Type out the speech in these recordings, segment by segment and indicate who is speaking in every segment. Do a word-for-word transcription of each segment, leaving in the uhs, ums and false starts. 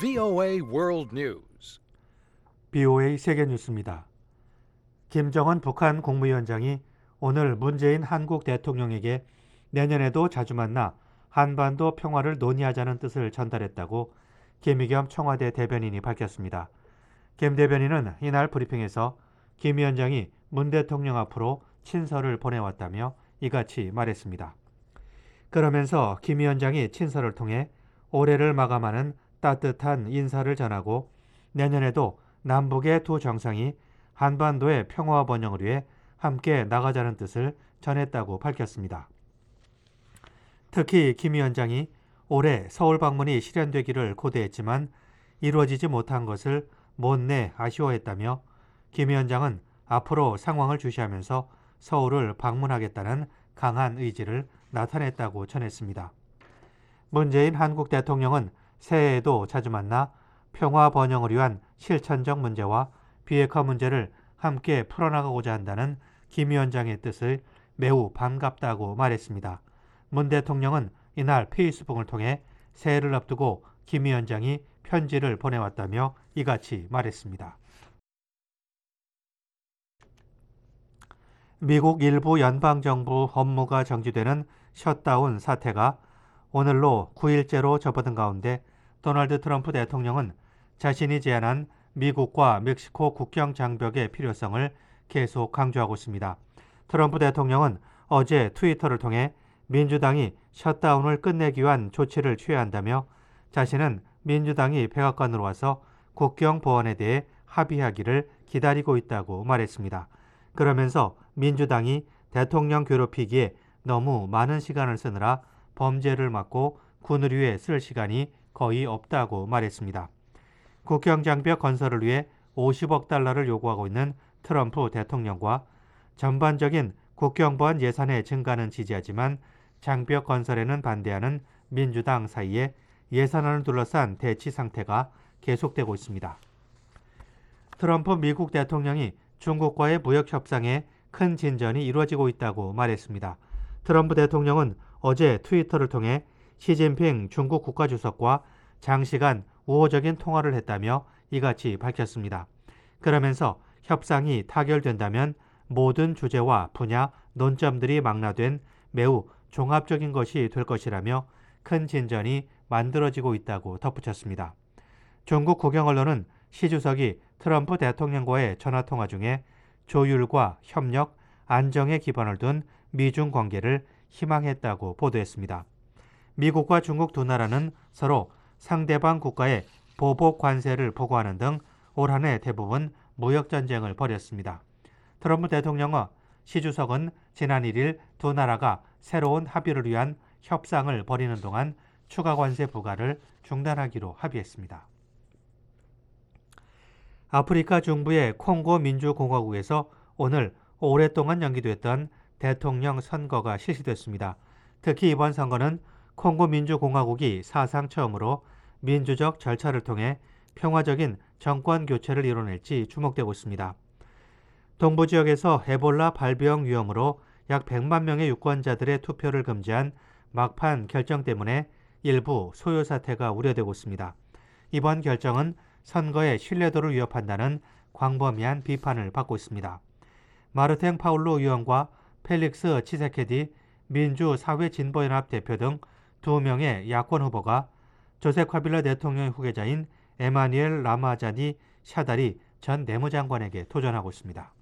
Speaker 1: 브이오에이 World News.
Speaker 2: 브이오에이 세계뉴스입니다. 김정은 북한 국무위원장이 오늘 문재인 한국 대통령에게 내년에도 자주 만나 한반도 평화를 논의하자는 뜻을 전달했다고 김의겸 청와대 대변인이 밝혔습니다. 김 대변인은 이날 브리핑에서 김 위원장이 문 대통령 앞으로 친서를 보내왔다며 이같이 말했습니다. 그러면서 김 위원장이 친서를 통해 올해를 마감하는 따뜻한 인사를 전하고 내년에도 남북의 두 정상이 한반도의 평화와 번영을 위해 함께 나가자는 뜻을 전했다고 밝혔습니다. 특히 김 위원장이 올해 서울 방문이 실현되기를 고대했지만 이루어지지 못한 것을 못내 아쉬워했다며 김 위원장은 앞으로 상황을 주시하면서 서울을 방문하겠다는 강한 의지를 나타냈다고 전했습니다. 문재인 한국 대통령은 새해에도 자주 만나 평화 번영을 위한 실천적 문제와 비핵화 문제를 함께 풀어나가고자 한다는 김 위원장의 뜻을 매우 반갑다고 말했습니다. 문 대통령은 이날 페이스북을 통해 새해를 앞두고 김 위원장이 편지를 보내왔다며 이같이 말했습니다. 미국 일부 연방정부 업무가 정지되는 셧다운 사태가 오늘로 구 일째로 접어든 가운데 도널드 트럼프 대통령은 자신이 제안한 미국과 멕시코 국경 장벽의 필요성을 계속 강조하고 있습니다. 트럼프 대통령은 어제 트위터를 통해 민주당이 셧다운을 끝내기 위한 조치를 취해야 한다며 자신은 민주당이 백악관으로 와서 국경 보안에 대해 합의하기를 기다리고 있다고 말했습니다. 그러면서 민주당이 대통령 괴롭히기에 너무 많은 시간을 쓰느라 범죄를 막고 군을 위해 쓸 시간이 거의 없다고 말했습니다. 국경장벽 건설을 위해 오십억 달러를 요구하고 있는 트럼프 대통령과 전반적인 국경보안 예산의 증가는 지지하지만 장벽 건설에는 반대하는 민주당 사이에 예산안을 둘러싼 대치 상태가 계속되고 있습니다. 트럼프 미국 대통령이 중국과의 무역 협상에 큰 진전이 이루어지고 있다고 말했습니다. 트럼프 대통령은 어제 트위터를 통해 시진핑 중국 국가주석과 장시간 우호적인 통화를 했다며 이같이 밝혔습니다. 그러면서 협상이 타결된다면 모든 주제와 분야, 논점들이 망라된 매우 종합적인 것이 될 것이라며 큰 진전이 만들어지고 있다고 덧붙였습니다. 중국 국영 언론은 시 주석이 트럼프 대통령과의 전화통화 중에 조율과 협력, 안정에 기반을 둔 미중 관계를 희망했다고 보도했습니다. 미국과 중국 두 나라는 서로 상대방 국가에 보복 관세를 부과하는 등 올 한 해 대부분 무역전쟁을 벌였습니다. 트럼프 대통령과 시 주석은 지난 일 일 두 나라가 새로운 합의를 위한 협상을 벌이는 동안 추가 관세 부과를 중단하기로 합의했습니다. 아프리카 중부의 콩고 민주공화국에서 오늘 오랫동안 연기됐던 대통령 선거가 실시됐습니다. 특히 이번 선거는 콩고 민주공화국이 사상 처음으로 민주적 절차를 통해 평화적인 정권 교체를 이뤄낼지 주목되고 있습니다. 동부 지역에서 에볼라 발병 위험으로 약 백만 명의 유권자들의 투표를 금지한 막판 결정 때문에 일부 소요 사태가 우려되고 있습니다. 이번 결정은 선거의 신뢰도를 위협한다는 광범위한 비판을 받고 있습니다. 마르탱 파울로 의원과 펠릭스 치세케디 민주사회진보연합 대표 등 두 명의 야권 후보가 조세 카빌라 대통령의 후계자인 에마뉘엘 라마자니 샤다리 전 내무장관에게 도전하고 있습니다.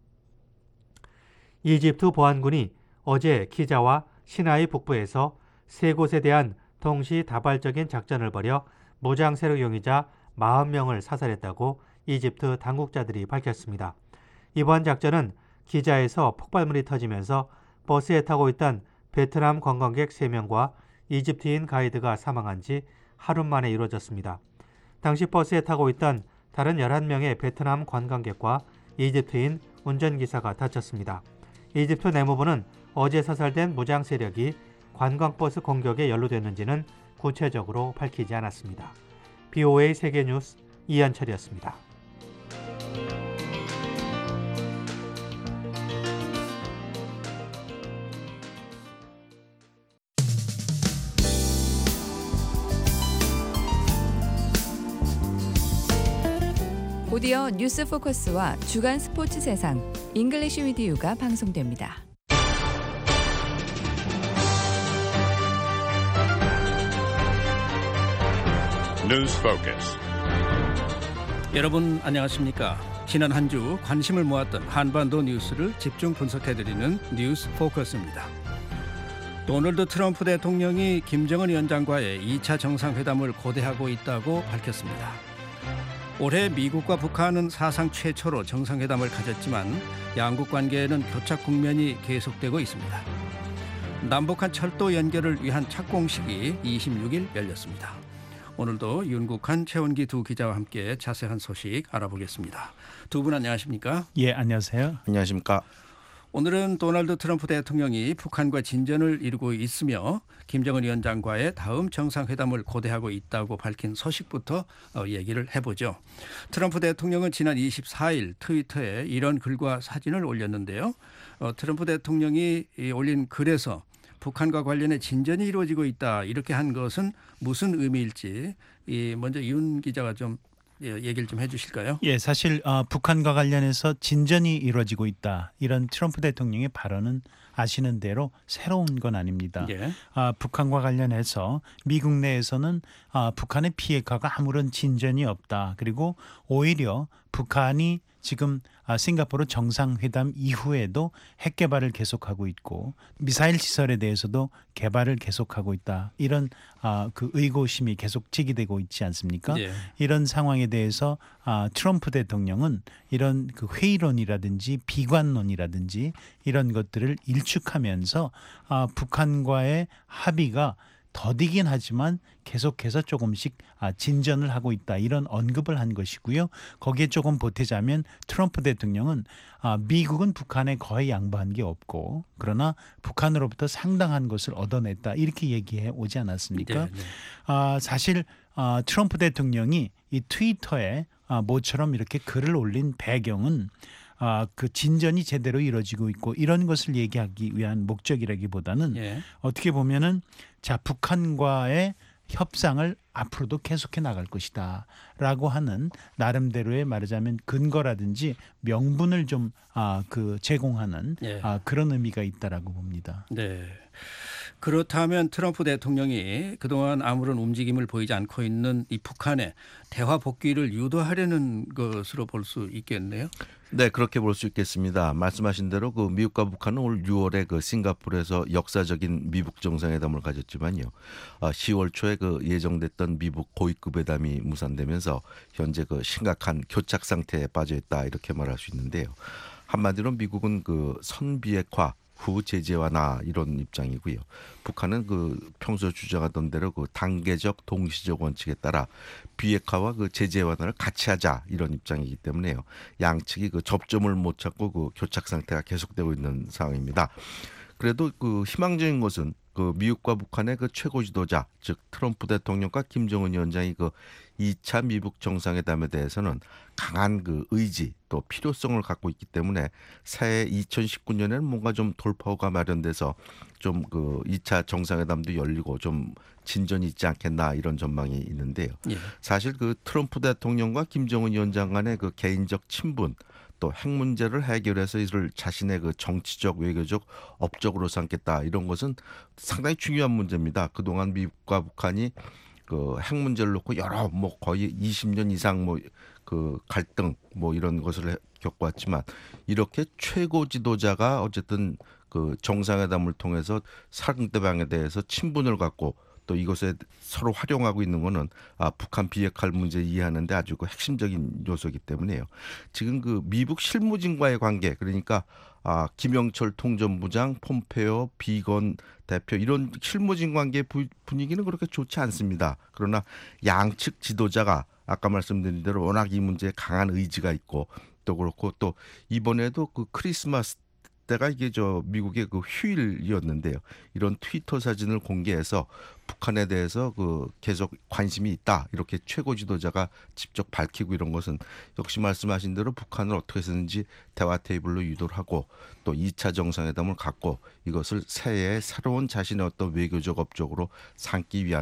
Speaker 2: 이집트 보안군이 어제 기자와 시나이 북부에서 세 곳에 대한 동시다발적인 작전을 벌여 무장 세력 용의자 사십 명을 사살했다고 이집트 당국자들이 밝혔습니다. 이번 작전은 기자에서 폭발물이 터지면서 버스에 타고 있던 베트남 관광객 세 명과 이집트인 가이드가 사망한 지 하루 만에 이루어졌습니다. 당시 버스에 타고 있던 다른 열한 명의 베트남 관광객과 이집트인 운전기사가 다쳤습니다. 이집트 내무부는 어제 사살된 무장 세력이 관광버스 공격에 연루됐는지는 구체적으로 밝히지 않았습니다. 브이오에이 세계뉴스 이한철이었습니다.
Speaker 3: 곧이어 뉴스 포커스와 주간 스포츠 세상, 잉글리시 위드 유가 방송됩니다.
Speaker 1: News Focus.
Speaker 4: 여러분 안녕하십니까? 지난 한 주 관심을 모았던 한반도 뉴스를 집중 분석해드리는 뉴스 포커스입니다. 도널드 트럼프 대통령이 김정은 위원장과의 이 차 정상회담을 고대하고 있다고 밝혔습니다. 올해 미국과 북한은 사상 최초로 정상회담을 가졌지만 양국 관계에는 교착 국면이 계속되고 있습니다. 남북한 철도 연결을 위한 착공식이 이십육 일 열렸습니다. 오늘도 윤국한, 최원기 두 기자와 함께 자세한 소식 알아보겠습니다. 두 분 안녕하십니까?
Speaker 5: 예, 안녕하세요.
Speaker 6: 안녕하십니까?
Speaker 4: 오늘은 도널드 트럼프 대통령이 북한과 진전을 이루고 있으며 김정은 위원장과의 다음 정상회담을 고대하고 있다고 밝힌 소식부터 얘기를 해보죠. 트럼프 대통령은 지난 이십사 일 트위터에 이런 글과 사진을 올렸는데요. 트럼프 대통령이 올린 글에서 북한과 관련해 진전이 이루어지고 있다 이렇게 한 것은 무슨 의미일지 먼저 윤 기자가 좀 얘기를 좀 해주실까요?
Speaker 5: 예, 사실 어, 북한과 관련해서 진전이 이루어지고 있다 이런 트럼프 대통령의 발언은 아시는 대로 새로운 건 아닙니다.
Speaker 4: 예.
Speaker 5: 아, 북한과 관련해서 미국 내에서는 아, 북한의 비핵화가 아무런 진전이 없다. 그리고 오히려 북한이 지금 아, 싱가포르 정상회담 이후에도 핵 개발을 계속하고 있고 미사일 시설에 대해서도 개발을 계속하고 있다. 이런 아, 그 의구심이 계속 제기되고 있지 않습니까?
Speaker 4: 예.
Speaker 5: 이런 상황에 대해서 아, 트럼프 대통령은 이런 그 회의론이라든지 비관론이라든지 이런 것들을 일축하면서 아, 북한과의 합의가 더디긴 하지만 계속해서 조금씩 진전을 하고 있다 이런 언급을 한 것이고요. 거기에 조금 보태자면 트럼프 대통령은 미국은 북한에 거의 양보한 게 없고 그러나 북한으로부터 상당한 것을 얻어냈다 이렇게 얘기해 오지 않았습니까?
Speaker 4: 네, 네.
Speaker 5: 사실 트럼프 대통령이 이 트위터에 모처럼 이렇게 글을 올린 배경은 아, 그 진전이 제대로 이루어지고 있고 이런 것을 얘기하기 위한 목적이라기보다는
Speaker 4: 예.
Speaker 5: 어떻게 보면은 자 북한과의 협상을 앞으로도 계속해 나갈 것이다 라고 하는 나름대로의 말하자면 근거라든지 명분을 좀 아, 그 제공하는
Speaker 4: 예.
Speaker 5: 아, 그런 의미가 있다라고 봅니다.
Speaker 4: 네. 그렇다면 트럼프 대통령이 그동안 아무런 움직임을 보이지 않고 있는 이 북한의 대화 복귀를 유도하려는 것으로 볼 수 있겠네요.
Speaker 6: 네, 그렇게 볼 수 있겠습니다. 말씀하신 대로 그 미국과 북한은 올 유월에 그 싱가포르에서 역사적인 미북 정상회담을 가졌지만요. 시월 초에 그 예정됐던 미북 고위급 회담이 무산되면서 현재 그 심각한 교착 상태에 빠져 있다 이렇게 말할 수 있는데요. 한마디로 미국은 그 선비핵화 후 제재 완화 이런 입장이고요. 북한은 그 평소 주장하던 대로 그 단계적 동시적 원칙에 따라 비핵화와 그 제재 완화를 같이 하자 이런 입장이기 때문에요. 양측이 그 접점을 못 찾고 그 교착 상태가 계속되고 있는 상황입니다. 그래도 그 희망적인 것은 그 미국과 북한의 그 최고 지도자 즉 트럼프 대통령과 김정은 위원장이 그 이 차 미북 정상회담에 대해서는 강한 그 의지 또 필요성을 갖고 있기 때문에 새해 이천십구 년에는 뭔가 좀 돌파구가 마련돼서 좀 그 이 차 정상회담도 열리고 좀 진전이 있지 않겠나 이런 전망이 있는데요.
Speaker 4: 예.
Speaker 6: 사실 그 트럼프 대통령과 김정은 위원장 간의 그 개인적 친분 또 핵 문제를 해결해서 이를 자신의 그 정치적 외교적 업적으로 삼겠다 이런 것은 상당히 중요한 문제입니다. 그동안 미국과 북한이 그 핵 문제를 놓고 여러 뭐 거의 이십 년 이상 뭐 그 갈등 뭐 이런 것을 겪어왔지만 이렇게 최고 지도자가 어쨌든 그 정상회담을 통해서 상대방에 대해서 친분을 갖고 또 이것에 서로 활용하고 있는 거는 아, 북한 비핵화 문제 이해하는데 아주 그 핵심적인 요소이기 때문에요. 지금 그 미북 실무진과의 관계 그러니까 아, 김영철 통전부장, 폼페오, 비건 대표 이런 실무진 관계 분위기는 그렇게 좋지 않습니다. 그러나 양측 지도자가 아까 말씀드린 대로 워낙 이 문제에 강한 의지가 있고 또 그렇고 또 이번에도 그 크리스마스 때가 이게 저 미국의 그 휴일이었는데요. 이런 트위터 사진을 공개해서 북한에 대해서 그 계속 관심이 있다 이렇게 최고 지도자가 직접 밝히고 이런 것은 역시 말씀하신 대로 북한을 어떻게 해서든지 대화 테이블로 유도를 하고 또 이 차 정상회담을 갖고 이것을 새해에 새로운 자신의 어떤 외교적 업적으로 삼기 위한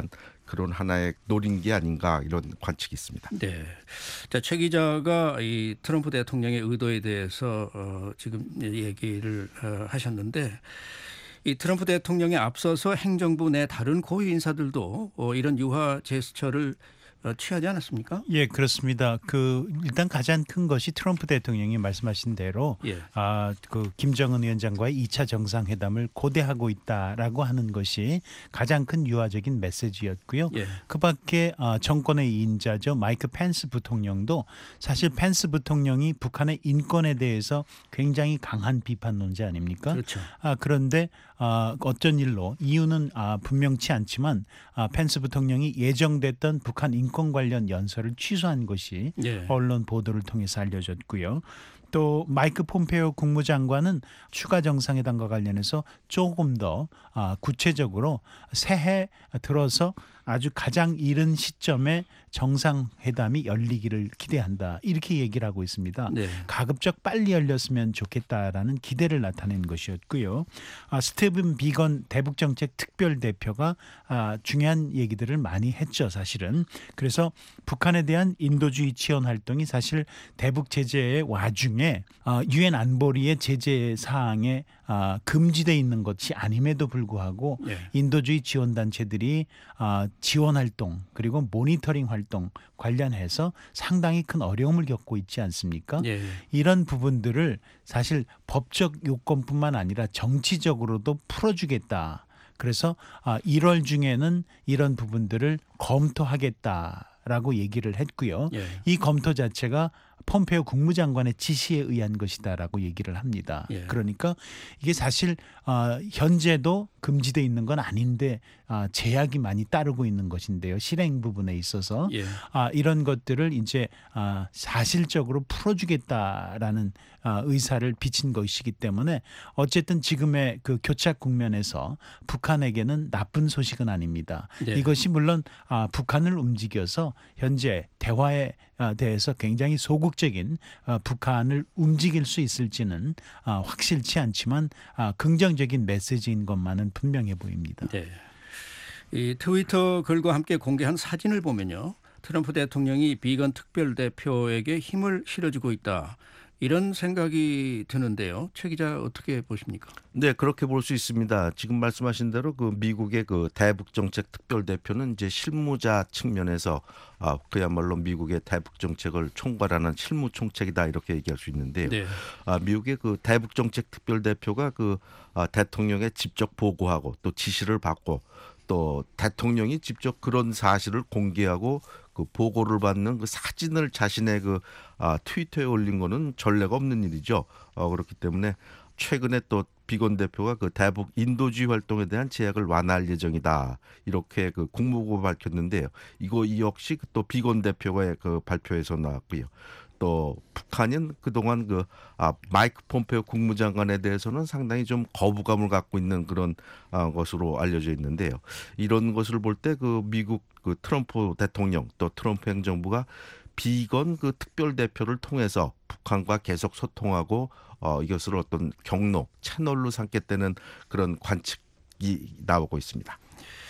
Speaker 6: 그런 하나의 노린 게 아닌가 이런 관측이 있습니다.
Speaker 4: 네. 자, 최 기자가 이 트럼프 대통령의 의도에 대해서 어, 지금 얘기를 어, 하셨는데 이 트럼프 대통령에 앞서서 행정부 내 다른 고위 인사들도 어, 이런 유화 제스처를 어, 취하지 않았습니까?
Speaker 5: 예, 그렇습니다. 그 일단 가장 큰 것이 트럼프 대통령이 말씀하신 대로
Speaker 4: 예.
Speaker 5: 아, 그 김정은 위원장과의 이 차 정상회담을 고대하고 있다라고 하는 것이 가장 큰 유화적인 메시지였고요.
Speaker 4: 예.
Speaker 5: 그밖에 아, 정권의 이인자죠 마이크 펜스 부통령도 사실 펜스 부통령이 북한의 인권에 대해서 굉장히 강한 비판론자 아닙니까?
Speaker 4: 그렇죠.
Speaker 5: 아, 그런데 아, 어쩐 일로 이유는 아, 분명치 않지만 아, 펜스 부통령이 예정됐던 북한 인권 관련 연설을 취소한 것이
Speaker 4: 예.
Speaker 5: 언론 보도를 통해서 알려졌고요. 또 마이크 폼페오 국무장관은 추가 정상회담과 관련해서 조금 더 아, 구체적으로 새해 들어서 아주 가장 이른 시점에 정상회담이 열리기를 기대한다. 이렇게 얘기를 하고 있습니다.
Speaker 4: 네.
Speaker 5: 가급적 빨리 열렸으면 좋겠다라는 기대를 나타낸 것이었고요. 아, 스티븐 비건 대북정책 특별대표가 아, 중요한 얘기들을 많이 했죠. 사실은. 그래서 북한에 대한 인도주의 지원 활동이 사실 대북 제재의 와중에 아, 유엔 안보리의 제재 사항에 아, 금지되어 있는 것이 아님에도 불구하고
Speaker 4: 예.
Speaker 5: 인도주의 지원단체들이 아, 지원 활동 그리고 모니터링 활동 관련해서 상당히 큰 어려움을 겪고 있지 않습니까?
Speaker 4: 예.
Speaker 5: 이런 부분들을 사실 법적 요건뿐만 아니라 정치적으로도 풀어주겠다. 그래서 일월 중에는 이런 부분들을 검토하겠다라고 얘기를 했고요.
Speaker 4: 예.
Speaker 5: 이 검토 자체가 폼페오 국무장관의 지시에 의한 것이다라고 얘기를 합니다.
Speaker 4: 예.
Speaker 5: 그러니까 이게 사실 현재도 금지되어 있는 건 아닌데 제약이 많이 따르고 있는 것인데요. 실행 부분에 있어서
Speaker 4: 예.
Speaker 5: 이런 것들을 이제 사실적으로 풀어주겠다라는 의사를 비친 것이기 때문에 어쨌든 지금의 그 교착 국면에서 북한에게는 나쁜 소식은 아닙니다.
Speaker 4: 예.
Speaker 5: 이것이 물론 북한을 움직여서 현재 대화에 대해서 굉장히 소극적인 북한을 움직일 수 있을지는 확실치 않지만 긍정적인 메시지인 것만은 분명해 보입니다.
Speaker 4: 네. 이 트위터 글과 함께 공개한 사진을 보면요. 트럼프 대통령이 비건 특별대표에게 힘을 실어주고 있다. 이런 생각이 드는데요. 최 기자 어떻게 보십니까?
Speaker 6: 네, 그렇게 볼 수 있습니다. 지금 말씀하신 대로 그 미국의 그 대북 정책 특별 대표는 이제 실무자 측면에서 아, 그야말로 미국의 대북 정책을 총괄하는 실무 총책이다 이렇게 얘기할 수 있는데요.
Speaker 4: 네.
Speaker 6: 아, 미국의 그 대북 정책 특별 대표가 그 아, 대통령에 직접 보고하고 또 지시를 받고 또 대통령이 직접 그런 사실을 공개하고 그 보고를 받는 그 사진을 자신의 그 아, 트위터에 올린 거는 전례가 없는 일이죠. 어, 그렇기 때문에 최근에 또 비건 대표가 그 대북 인도주의 활동에 대한 제약을 완화할 예정이다. 이렇게 그 국무부가 밝혔는데요. 이거 이 역시 또 비건 대표의 그 발표에서 나왔고요. 또 북한은 그동안 그 아, 마이크 폼페오 국무장관에 대해서는 상당히 좀 거부감을 갖고 있는 그런 아, 것으로 알려져 있는데요. 이런 것을 볼 때 그 미국 그 트럼프 대통령 또 트럼프 행정부가 비건 그 특별 대표를 통해서 북한과 계속 소통하고 어, 이것을 어떤 경로 채널로 삼겠다는 그런 관측이 나오고 있습니다.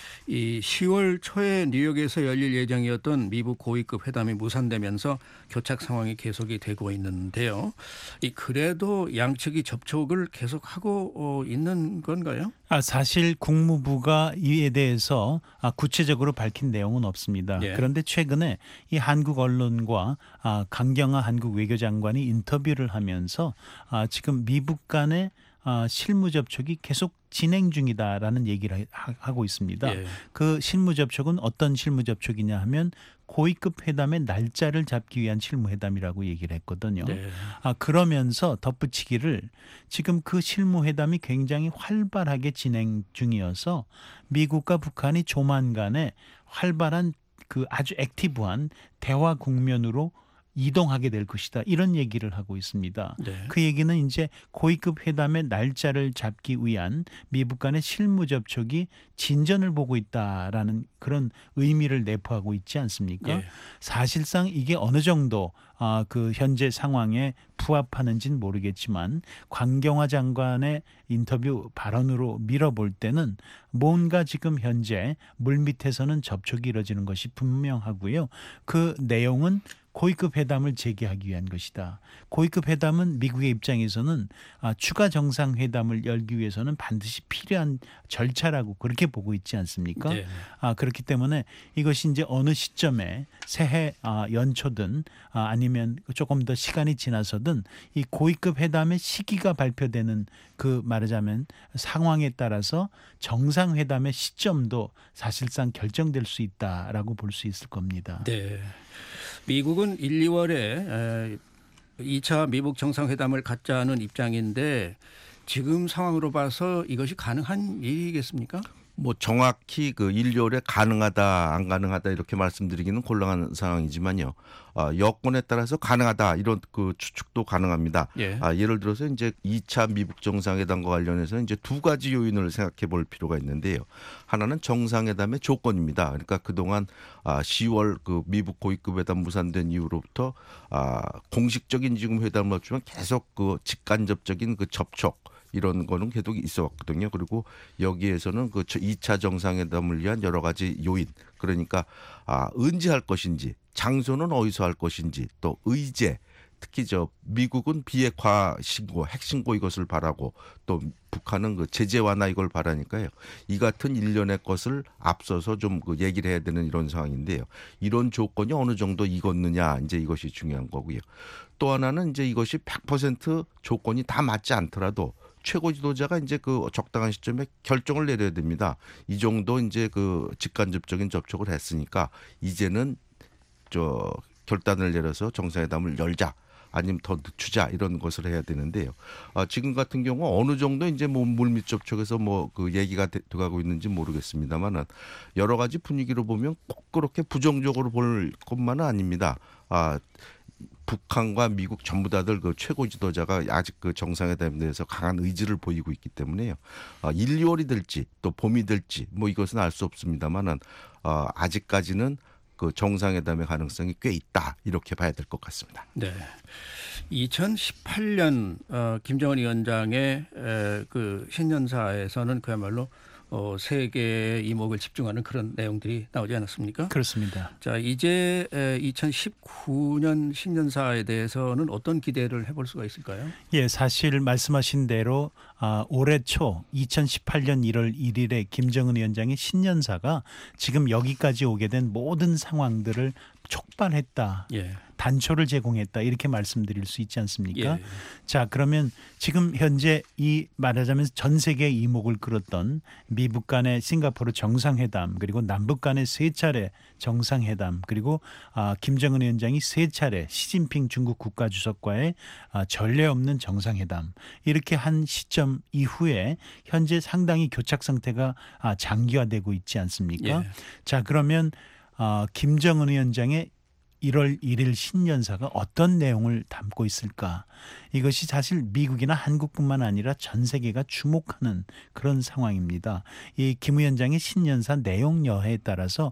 Speaker 4: 이 시월 초에 뉴욕에서 열릴 예정이었던 미국 고위급 회담이 무산되면서 교착 상황이 계속이 되고 있는데요. 이 그래도 양측이 접촉을 계속하고 어, 있는 건가요?
Speaker 5: 아, 사실 국무부가 이에 대해서 아, 구체적으로 밝힌 내용은 없습니다.
Speaker 4: 예.
Speaker 5: 그런데 최근에 이 한국 언론과 아, 강경화 한국 외교장관이 인터뷰를 하면서 아, 지금 미북 간의 아, 실무 접촉이 계속 진행 중이다라는 얘기를 하, 하고 있습니다.
Speaker 4: 예.
Speaker 5: 그 실무 접촉은 어떤 실무 접촉이냐 하면 고위급 회담의 날짜를 잡기 위한 실무 회담이라고 얘기를 했거든요.
Speaker 4: 네.
Speaker 5: 아, 그러면서 덧붙이기를 지금 그 실무 회담이 굉장히 활발하게 진행 중이어서 미국과 북한이 조만간에 활발한 그 아주 액티브한 대화 국면으로 이동하게 될 것이다. 이런 얘기를 하고 있습니다.
Speaker 4: 네.
Speaker 5: 그 얘기는 이제 고위급 회담의 날짜를 잡기 위한 미북 간의 실무 접촉이 진전을 보고 있다라는 그런 의미를 내포하고 있지 않습니까?
Speaker 4: 예.
Speaker 5: 사실상 이게 어느 정도 아, 그 현재 상황에 부합하는지는 모르겠지만 광경화 장관의 인터뷰 발언으로 밀어볼 때는 뭔가 지금 현재 물밑에서는 접촉이 이뤄지는 것이 분명하고요. 그 내용은 고위급 회담을 재개하기 위한 것이다. 고위급 회담은 미국의 입장에서는 아, 추가 정상회담을 열기 위해서는 반드시 필요한 절차라고 그렇게 보고 있지 않습니까?
Speaker 4: 네.
Speaker 5: 아, 그렇기 때문에 이것이 이제 어느 시점에 새해 아, 연초든 아, 아니면 조금 더 시간이 지나서든 이 고위급 회담의 시기가 발표되는 그 말하자면 상황에 따라서 정상회담의 시점도 사실상 결정될 수 있다라고 볼 수 있을 겁니다.
Speaker 4: 네. 미국은 일, 이월에 이 차 미북 정상회담을 갖자는 입장인데 지금 상황으로 봐서 이것이 가능한 일이겠습니까?
Speaker 6: 뭐 정확히 그 일, 이월에 가능하다 안 가능하다 이렇게 말씀드리기는 곤란한 상황이지만요. 아, 여건에 따라서 가능하다 이런 그 추측도 가능합니다.
Speaker 4: 예.
Speaker 6: 아, 예를 들어서 이제 이 차 미북 정상회담과 관련해서 이제 두 가지 요인을 생각해 볼 필요가 있는데요. 하나는 정상회담의 조건입니다. 그러니까 그동안 아, 시월 그 미북 고위급 회담 무산된 이후로부터 아, 공식적인 지금 회담은 없지만 계속 그 직간접적인 그 접촉 이런 거는 계속 있어 왔거든요. 그리고 여기에서는 그 이 차 정상회담을 위한 여러 가지 요인, 그러니까 아, 언제 할 것인지, 장소는 어디서 할 것인지, 또 의제, 특히 저 미국은 비핵화 신고, 핵 신고 이것을 바라고 또 북한은 그 제재 완화 이걸 바라니까요. 이 같은 일련의 것을 앞서서 좀 그 얘기를 해야 되는 이런 상황인데요. 이런 조건이 어느 정도 익었느냐, 이제 이것이 중요한 거고요. 또 하나는 이제 이것이 백 퍼센트 조건이 다 맞지 않더라도 최고 지도자가 이제 그 적당한 시점에 결정을 내려야 됩니다. 이 정도 이제 그 직간접적인 접촉을 했으니까 이제는 저 결단을 내려서 정상회담을 열자, 아니면 더 늦추자 이런 것을 해야 되는데요. 아, 지금 같은 경우 어느 정도 이제 뭐 물밑 접촉에서 뭐 그 얘기가 돼, 돼가고 있는지 모르겠습니다만은 여러 가지 분위기로 보면 꼭 그렇게 부정적으로 볼 것만은 아닙니다. 아. 북한과 미국 전부 다들 그 최고 지도자가 아직 그 정상회담에 대해서 강한 의지를 보이고 있기 때문에요. 아, 일, 이월이 될지 또 봄이 될지 뭐 이것은 알 수 없습니다만은 어, 아직까지는 그 정상회담의 가능성이 꽤 있다 이렇게 봐야 될 것 같습니다.
Speaker 4: 네. 이천십팔 년 어, 김정은 위원장의 에, 그 신년사에서는 그야말로 어, 세계의 이목을 집중하는 그런 내용들이 나오지 않았습니까?
Speaker 5: 그렇습니다.
Speaker 4: 자, 이제 에, 이천십구 년 신년사에 대해서는 어떤 기대를 해볼 수가 있을까요?
Speaker 5: 예, 사실 말씀하신 대로 아, 올해 초 이천십팔 년 일월 일일에 김정은 위원장의 신년사가 지금 여기까지 오게 된 모든 상황들을 촉발했다.
Speaker 4: 예.
Speaker 5: 단초를 제공했다. 이렇게 말씀드릴 수 있지 않습니까?
Speaker 4: 예.
Speaker 5: 자, 그러면 지금 현재 이 말하자면 전 세계의 이목을 끌었던 미북 간의 싱가포르 정상회담, 그리고 남북 간의 세 차례 정상회담, 그리고 아, 김정은 위원장이 세 차례 시진핑 중국 국가주석과의 아, 전례 없는 정상회담, 이렇게 한 시점 이후에 현재 상당히 교착 상태가 아, 장기화되고 있지 않습니까?
Speaker 4: 예.
Speaker 5: 자, 그러면 어, 김정은 위원장의 일월 일일 신년사가 어떤 내용을 담고 있을까? 이것이 사실 미국이나 한국뿐만 아니라 전 세계가 주목하는 그런 상황입니다. 이 김 위원장의 신년사 내용 여하에 따라서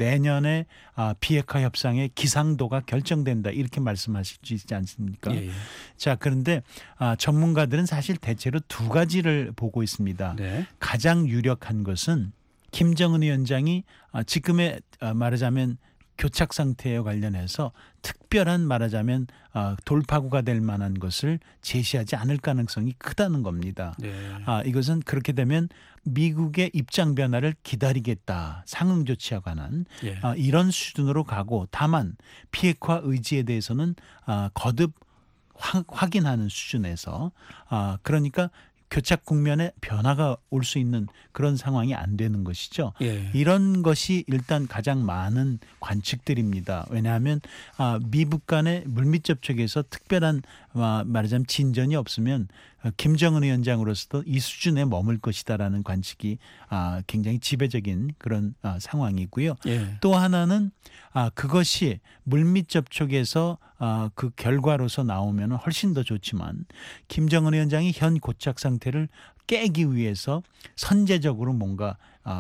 Speaker 5: 내년에 아, 비핵화 협상의 기상도가 결정된다, 이렇게 말씀하실 수 있지 않습니까?
Speaker 4: 예.
Speaker 5: 자, 그런데 아, 전문가들은 사실 대체로 두 가지를 보고 있습니다.
Speaker 4: 네.
Speaker 5: 가장 유력한 것은 김정은 위원장이 지금의 말하자면 교착 상태에 관련해서 특별한 말하자면 돌파구가 될 만한 것을 제시하지 않을 가능성이 크다는 겁니다.
Speaker 4: 네.
Speaker 5: 아, 이것은 그렇게 되면 미국의 입장 변화를 기다리겠다, 상응 조치에 관한
Speaker 4: 예.
Speaker 5: 아, 이런 수준으로 가고, 다만 비핵화 의지에 대해서는 아, 거듭 화, 확인하는 수준에서 아, 그러니까 교착 국면에 변화가 올 수 있는 그런 상황이 안 되는 것이죠.
Speaker 4: 예.
Speaker 5: 이런 것이 일단 가장 많은 관측들입니다. 왜냐하면 아, 미북 간의 물밑 접촉에서 특별한 아, 말하자면 진전이 없으면 김정은 위원장으로서도 이 수준에 머물 것이다라는 관측이 아, 굉장히 지배적인 그런 아, 상황이고요.
Speaker 4: 예.
Speaker 5: 또 하나는 아, 그것이 물밑 접촉에서 아, 그 결과로서 나오면 훨씬 더 좋지만 김정은 위원장이 현 고착 상태를 깨기 위해서 선제적으로 뭔가 아,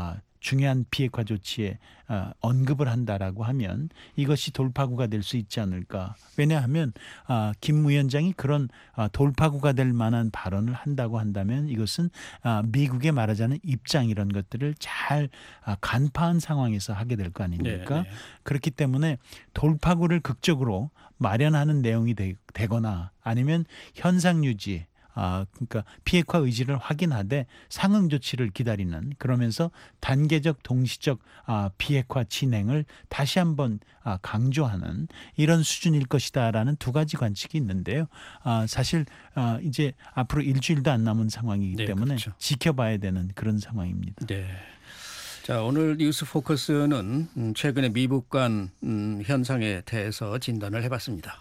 Speaker 5: 중요한 비핵화 조치에 어, 언급을 한다라고 하면 이것이 돌파구가 될 수 있지 않을까. 왜냐하면 아, 김 위원장이 그런 아, 돌파구가 될 만한 발언을 한다고 한다면 이것은 아, 미국의 말하자는 입장 이런 것들을 잘 아, 간파한 상황에서 하게 될 거 아닙니까?
Speaker 4: 네, 네.
Speaker 5: 그렇기 때문에 돌파구를 극적으로 마련하는 내용이 되, 되거나 아니면 현상 유지 아, 그러니까 비핵화 의지를 확인하되 상응 조치를 기다리는 그러면서 단계적 동시적 아, 비핵화 진행을 다시 한번 아, 강조하는 이런 수준일 것이다라는 두 가지 관측이 있는데요. 아, 사실 아, 이제 앞으로 일주일도 안 남은 상황이기
Speaker 4: 네,
Speaker 5: 때문에
Speaker 4: 그렇죠.
Speaker 5: 지켜봐야 되는 그런 상황입니다.
Speaker 4: 네. 자, 오늘 뉴스 포커스는 음, 최근의 미북 간 음, 현상에 대해서 진단을 해봤습니다.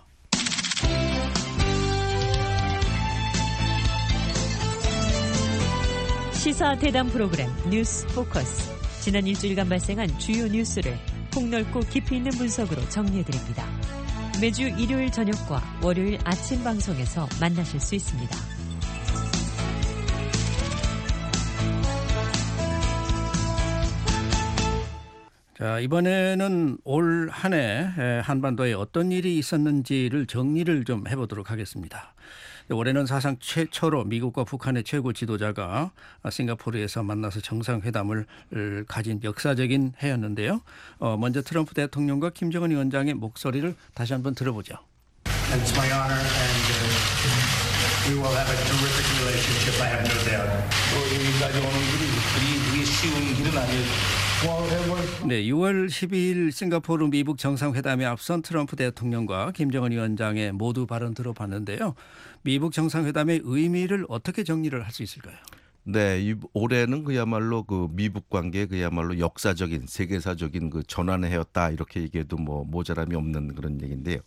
Speaker 7: 시사 대담 프로그램 뉴스 포커스. 지난 일주일간 발생한 주요 뉴스를 폭넓고 깊이 있는 분석으로 정리해드립니다. 매주 일요일 저녁과 월요일 아침 방송에서 만나실 수 있습니다.
Speaker 4: 자, 이번에는 올 한 해 한반도에 어떤 일이 있었는지를 정리를 좀 해보도록 하겠습니다. 올해는 사상 최초로 미국과 북한의 최고 지도자가 싱가포르에서 만나서 정상회담을 가진 역사적인 해였는데요. 어, 먼저 트럼프 대통령과 김정은 위원장의 목소리를 다시 한번 들어보죠.
Speaker 8: And it's my honor, and uh, we will have a terrific relationship, I have no doubt.
Speaker 9: 여기까지 오는 길이 그리, 그리 쉬운 길은 아니에요.
Speaker 4: 네, 유월 십이일 싱가포르 미북 정상회담에 앞선 트럼프 대통령과 김정은 위원장의 모두 발언 들어봤는데요. 미북 정상회담의 의미를 어떻게 정리를 할 수 있을까요?
Speaker 6: 네, 이 올해는 그야말로 그 미북 관계 그야말로 역사적인 세계사적인 그 전환의 해였다 이렇게 얘기해도 뭐 모자람이 없는 그런 얘기인데요.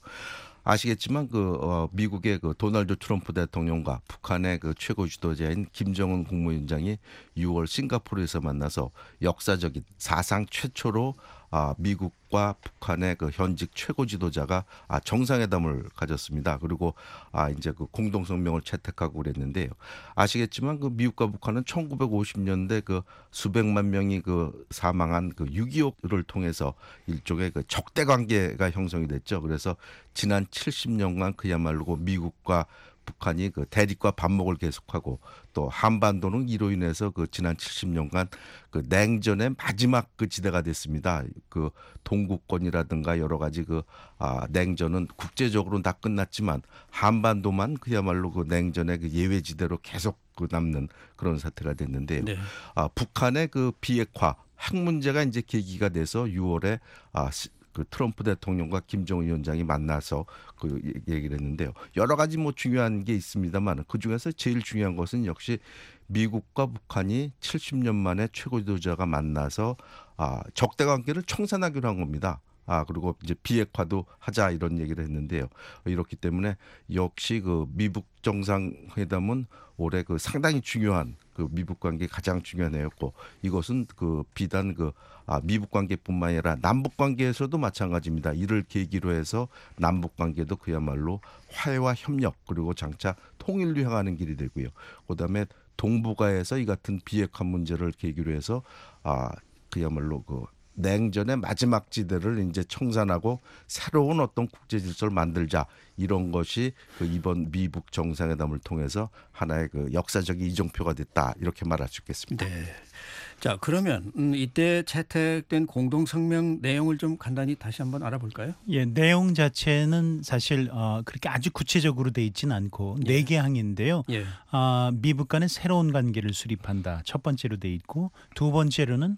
Speaker 6: 아시겠지만 그 어, 미국의 그 도널드 트럼프 대통령과 북한의 그 최고 지도자인 김정은 국무위원장이 유월 싱가포르에서 만나서 역사적인 사상 최초로 아, 미국과 북한의 그 현직 최고 지도자가 아, 정상회담을 가졌습니다. 그리고 아, 이제 그 공동성명을 채택하고 그랬는데요. 아시겠지만 그 미국과 북한은 천구백오십 년대 그 수백만 명이 그 사망한 그 육이오를 통해서 일종의 그 적대 관계가 형성이 됐죠. 그래서 지난 칠십 년간 그야말로 미국과 북한이 그 대립과 반목을 계속하고 또 한반도는 이로 인해서 그 지난 칠십 년간 그 냉전의 마지막 그 지대가 됐습니다. 그 동구권이라든가 여러 가지 그 아, 냉전은 국제적으로는 다 끝났지만 한반도만 그야말로 그 냉전의 그 예외 지대로 계속 그 남는 그런 사태가 됐는데요. 네. 아, 북한의 그 비핵화 핵 문제가 이제 계기가 돼서 유월에 아, 그 트럼프 대통령과 김정은 위원장이 만나서 그 얘기를 했는데요. 여러 가지 뭐 중요한 게 있습니다만 그 중에서 제일 중요한 것은 역시 미국과 북한이 칠십 년 만에 최고 지도자가 만나서 아, 적대 관계를 청산하기로 한 겁니다. 아, 그리고 이제 비핵화도 하자 이런 얘기를 했는데요. 이렇기 때문에 역시 그 미북 정상회담은 올해 그 상당히 중요한 그 미북 관계 가장 중요한 해였고 이것은 그 비단 그 아, 미북 관계뿐만 아니라 남북 관계에서도 마찬가지입니다. 이를 계기로 해서 남북 관계도 그야말로 화해와 협력 그리고 장차 통일로 향하는 길이 되고요. 그다음에 동북아에서 이 같은 비핵화 문제를 계기로 해서 아, 그야말로 그 냉전의 마지막 지대를 이제 청산하고 새로운 어떤 국제 질서를 만들자 이런 것이 그 이번 미북 정상회담을 통해서 하나의 그 역사적 이정표가 됐다 이렇게 말할 수 있겠습니다.
Speaker 4: 네. 자, 그러면 음, 이때 채택된 공동성명 내용을 좀 간단히 다시 한번 알아볼까요?
Speaker 5: 예, 내용 자체는 사실 어, 그렇게 아주 구체적으로 돼 있지는 않고
Speaker 4: 예.
Speaker 5: 네 개 항인데요.
Speaker 4: 예.
Speaker 5: 어, 미북 간의 새로운 관계를 수립한다. 첫 번째로 돼 있고 두 번째로는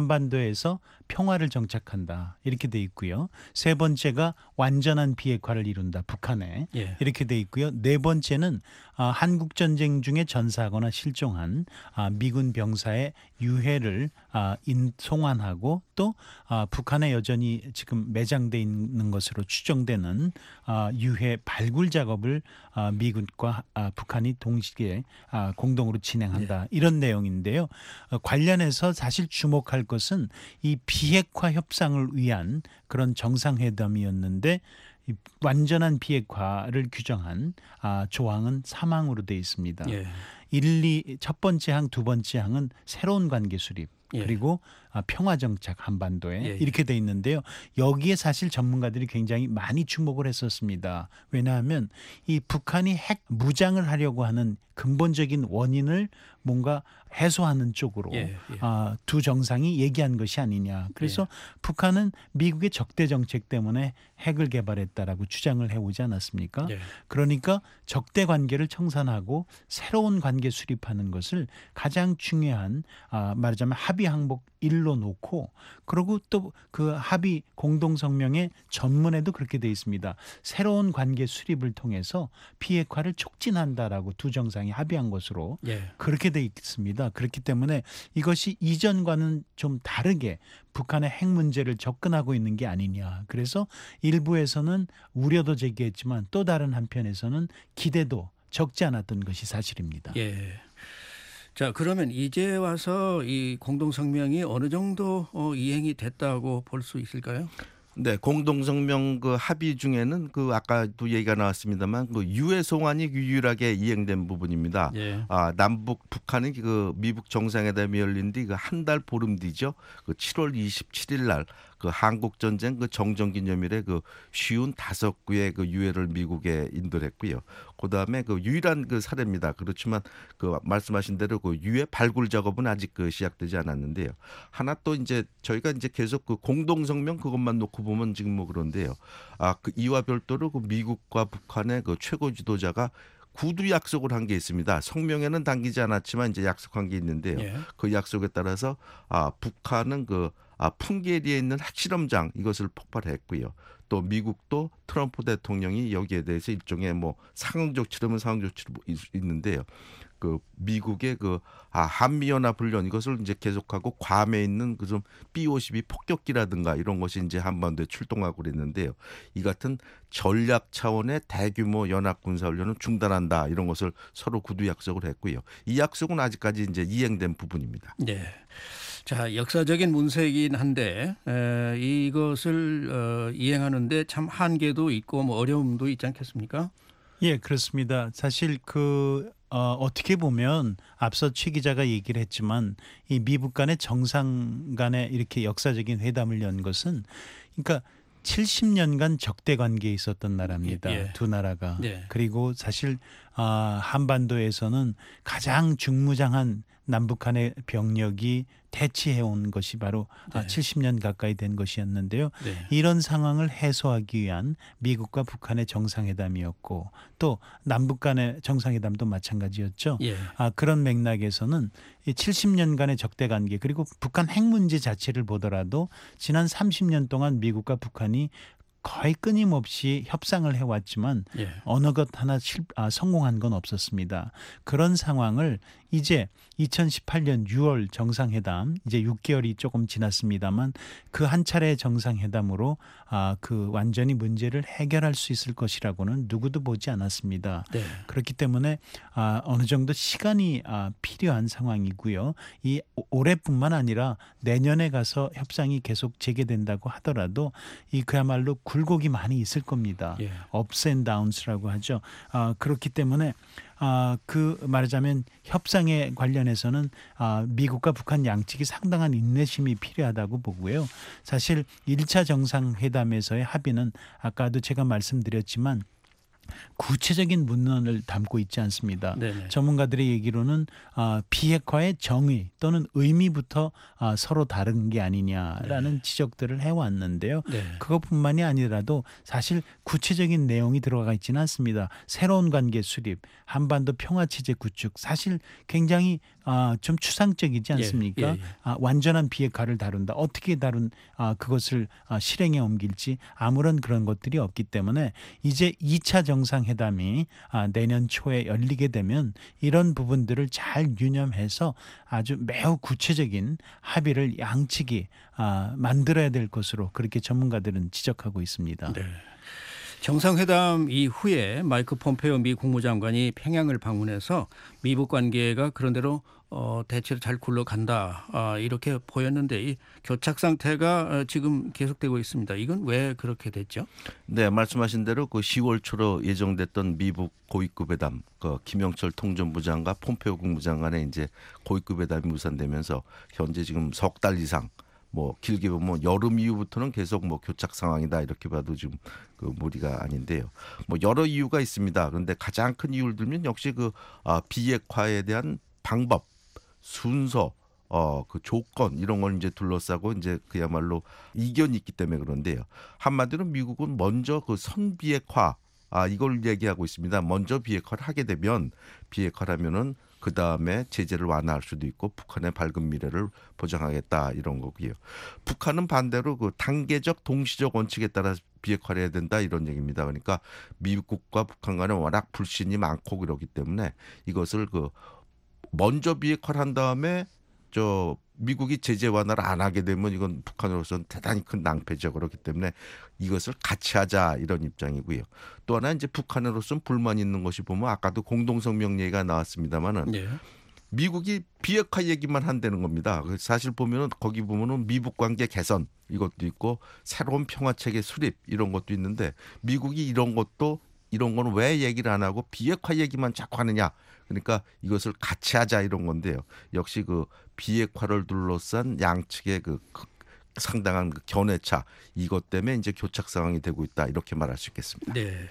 Speaker 5: 한반도에서 평화를 정착한다. 이렇게 돼 있고요. 세 번째가 완전한 비핵화를 이룬다. 북한에.
Speaker 4: 예.
Speaker 5: 이렇게 돼 있고요. 네 번째는 어, 한국 전쟁 중에 전사하거나 실종한 아, 미군 병사의 유해를 아, 인, 송환하고 또 아, 북한에 여전히 지금 매장돼 있는 것으로 추정되는 아, 유해 발굴 작업을 아, 미군과 아, 북한이 동시에 아, 공동으로 진행한다. 네. 이런 내용인데요. 어, 관련해서 사실 주목할 것은 이 비핵화 협상을 위한 그런 정상회담이었는데 이 완전한 비핵화를 규정한 아, 조항은 삼 항으로 되어 있습니다.
Speaker 4: 예.
Speaker 5: 일, 이 첫 번째 항, 두 번째 항은 새로운 관계 수립.
Speaker 4: 예.
Speaker 5: 그리고 아, 평화정착 한반도에
Speaker 4: 예, 예.
Speaker 5: 이렇게 돼 있는데요. 여기에 사실 전문가들이 굉장히 많이 주목을 했었습니다. 왜냐하면 이 북한이 핵 무장을 하려고 하는 근본적인 원인을 뭔가 해소하는 쪽으로
Speaker 4: 예, 예.
Speaker 5: 아, 두 정상이 얘기한 것이 아니냐. 그래서
Speaker 4: 예.
Speaker 5: 북한은 미국의 적대 정책 때문에 핵을 개발했다라고 주장을 해오지 않았습니까?
Speaker 4: 예.
Speaker 5: 그러니까 적대 관계를 청산하고 새로운 관계 수립하는 것을 가장 중요한 아, 말하자면 합의 항목 일로 놓고 그리고 또 그 합의 공동성명의 전문에도 그렇게 돼 있습니다. 새로운 관계 수립을 통해서 비핵화를 촉진한다라고 두 정상이 합의한 것으로
Speaker 4: 예.
Speaker 5: 그렇게 돼 있습니다. 그렇기 때문에 이것이 이전과는 좀 다르게 북한의 핵 문제를 접근하고 있는 게 아니냐. 그래서 일부에서는 우려도 제기했지만 또 다른 한편에서는 기대도 적지 않았던 것이 사실입니다.
Speaker 4: 예. 자, 그러면 이제 와서 이 공동성명이 어느 정도 어, 이행이 됐다고 볼 수 있을까요?
Speaker 6: 네, 공동성명 그 합의 중에는 그 아까도 얘기가 나왔습니다만 그 유해 송환이 유일하게 이행된 부분입니다.
Speaker 4: 예.
Speaker 6: 아, 남북 북한이 그 미국 정상회담이 열린 뒤 그 한 달 보름 뒤죠. 그 칠월 이십칠일 날 그 한국 전쟁 그 정전기념일에 그 쉬운 다섯 구의 그 유해를 미국에 인도를 했고요. 그다음에 그 유일한 그 사례입니다. 그렇지만 그 말씀하신 대로 그 유해 발굴 작업은 아직 그 시작되지 않았는데요. 하나 또 이제 저희가 이제 계속 그 공동성명 그것만 놓고 보면 지금 뭐 그런데요. 아, 그 이와 별도로 그 미국과 북한의 그 최고 지도자가 구두 약속을 한 게 있습니다. 성명에는 담기지 않았지만 이제 약속한 게 있는데요.
Speaker 4: 예.
Speaker 6: 그 약속에 따라서 아, 북한은 그 아, 풍계리에 있는 핵실험장 이것을 폭발했고요. 또 미국도 트럼프 대통령이 여기에 대해서 일종의 뭐 상응 조치라면 상응 조치도 있는데요. 그 미국의 그 아, 한미연합 훈련 이것을 이제 계속하고 괌에 있는 그 좀 비 오십이 폭격기라든가 이런 것이 이제 한반도에 출동하고 그랬는데요. 이 같은 전략 차원의 대규모 연합 군사 훈련은 중단한다 이런 것을 서로 구두 약속을 했고요. 이 약속은 아직까지 이제 이행된 부분입니다.
Speaker 4: 네. 자, 역사적인 문서이긴 한데 에, 이것을 어, 이행하는데 참 한계도 있고 뭐 어려움도 있지 않겠습니까?
Speaker 5: 예, 그렇습니다. 사실 그 어, 어떻게 보면 앞서 최 기자가 얘기를 했지만 이 미북 간의 정상 간의 이렇게 역사적인 회담을 연 것은 그러니까 칠십 년간 적대 관계에 있었던 나라입니다.
Speaker 4: 예, 예.
Speaker 5: 두 나라가.
Speaker 4: 예.
Speaker 5: 그리고 사실 아, 한반도에서는 가장 중무장한 남북한의 병력이 대치해온 것이 바로
Speaker 4: 네.
Speaker 5: 칠십 년 가까이 된 것이었는데요.
Speaker 4: 네.
Speaker 5: 이런 상황을 해소하기 위한 미국과 북한의 정상회담이었고 또 남북 간의 정상회담도 마찬가지였죠.
Speaker 4: 예.
Speaker 5: 아, 그런 맥락에서는 이 칠십 년간의 적대 관계 그리고 북한 핵 문제 자체를 보더라도 지난 삼십 년 동안 미국과 북한이 거의 끊임없이 협상을 해왔지만
Speaker 4: 예.
Speaker 5: 어느 것 하나 실, 아, 성공한 건 없었습니다. 그런 상황을 이제 이천십팔 년 유월 정상회담 이제 육 개월이 조금 지났습니다만 그 한 차례 정상회담으로 아, 그 완전히 문제를 해결할 수 있을 것이라고는 누구도 보지 않았습니다.
Speaker 4: 네.
Speaker 5: 그렇기 때문에 아, 어느 정도 시간이 아, 필요한 상황이고요. 이 올해뿐만 아니라 내년에 가서 협상이 계속 재개된다고 하더라도 이 그야말로 굴곡이 많이 있을 겁니다.
Speaker 4: 예.
Speaker 5: ups and downs라고 하죠. 아, 그렇기 때문에 아, 그 말하자면 협상에 관련해서는 아, 미국과 북한 양측이 상당한 인내심이 필요하다고 보고요. 사실 일 차 정상회담에서의 합의는 아까도 제가 말씀드렸지만 구체적인 문헌을 담고 있지 않습니다.
Speaker 4: 네네.
Speaker 5: 전문가들의 얘기로는 아, 비핵화의 정의 또는 의미부터 아, 서로 다른 게 아니냐라는 네. 지적들을 해왔는데요.
Speaker 4: 네.
Speaker 5: 그것뿐만이 아니라도 사실 구체적인 내용이 들어가 있지는 않습니다. 새로운 관계 수립, 한반도 평화체제 구축 사실 굉장히 아, 좀 추상적이지 않습니까?
Speaker 4: 예, 예, 예.
Speaker 5: 아, 완전한 비핵화를 다룬다. 어떻게 다룬 아, 그것을 아, 실행에 옮길지 아무런 그런 것들이 없기 때문에 이제 이 차 정상회담이 아, 내년 초에 열리게 되면 이런 부분들을 잘 유념해서 아주 매우 구체적인 합의를 양측이 아, 만들어야 될 것으로 그렇게 전문가들은 지적하고 있습니다.
Speaker 4: 네. 정상회담 이후에 마이크 폼페오 미 국무장관이 평양을 방문해서 미북 관계가 그런대로 어, 대체로 잘 굴러간다 아, 이렇게 보였는데 이 교착 상태가 지금 계속되고 있습니다. 이건 왜 그렇게 됐죠?
Speaker 6: 네, 말씀하신 대로 그 시월 초로 예정됐던 미북 고위급 회담, 그 김영철 통전부 장과 폼페오 국무장관의 이제 고위급 회담이 무산되면서 현재 지금 석 달 이상, 뭐 길게 보면 여름 이후부터는 계속 뭐 교착 상황이다 이렇게 봐도 지금 그 무리가 아닌데요. 뭐 여러 이유가 있습니다. 그런데 가장 큰 이유를 들면 역시 그 아, 비핵화에 대한 방법, 순서, 어, 그 조건 이런 걸 이제 둘러싸고 이제 그야말로 이견이 있기 때문에 그런데요. 한마디로 미국은 먼저 그 선비핵화 아 이걸 얘기하고 있습니다. 먼저 비핵화를 하게 되면 비핵화라면은 그 다음에 제재를 완화할 수도 있고 북한의 밝은 미래를 보장하겠다 이런 거고요. 북한은 반대로 그 단계적 동시적 원칙에 따라 비핵화를 해야 된다 이런 얘기입니다. 그러니까 미국과 북한 간에 워낙 불신이 많고 그렇기 때문에 이것을 그 먼저 비핵화를 한 다음에 저 미국이 제재 완화를 안 하게 되면 이건 북한으로서는 대단히 큰 낭패죠. 그렇기 때문에 이것을 같이 하자 이런 입장이고요. 또 하나 이제 북한으로서는 불만 있는 것이 보면 아까도 공동성명 얘기가 나왔습니다마는
Speaker 4: 네.
Speaker 6: 미국이 비핵화 얘기만 한다는 겁니다. 사실 보면은 거기 보면은 미북 관계 개선 이것도 있고 새로운 평화 체계 수립 이런 것도 있는데 미국이 이런 것도 이런 거는 왜 얘기를 안 하고 비핵화 얘기만 자꾸 하느냐. 그러니까 이것을 같이 하자 이런 건데요. 역시 그 비핵화를 둘러싼 양측의 그 상당한 그 견해차 이것 때문에 이제 교착 상황이 되고 있다 이렇게 말할 수 있겠습니다.
Speaker 4: 네.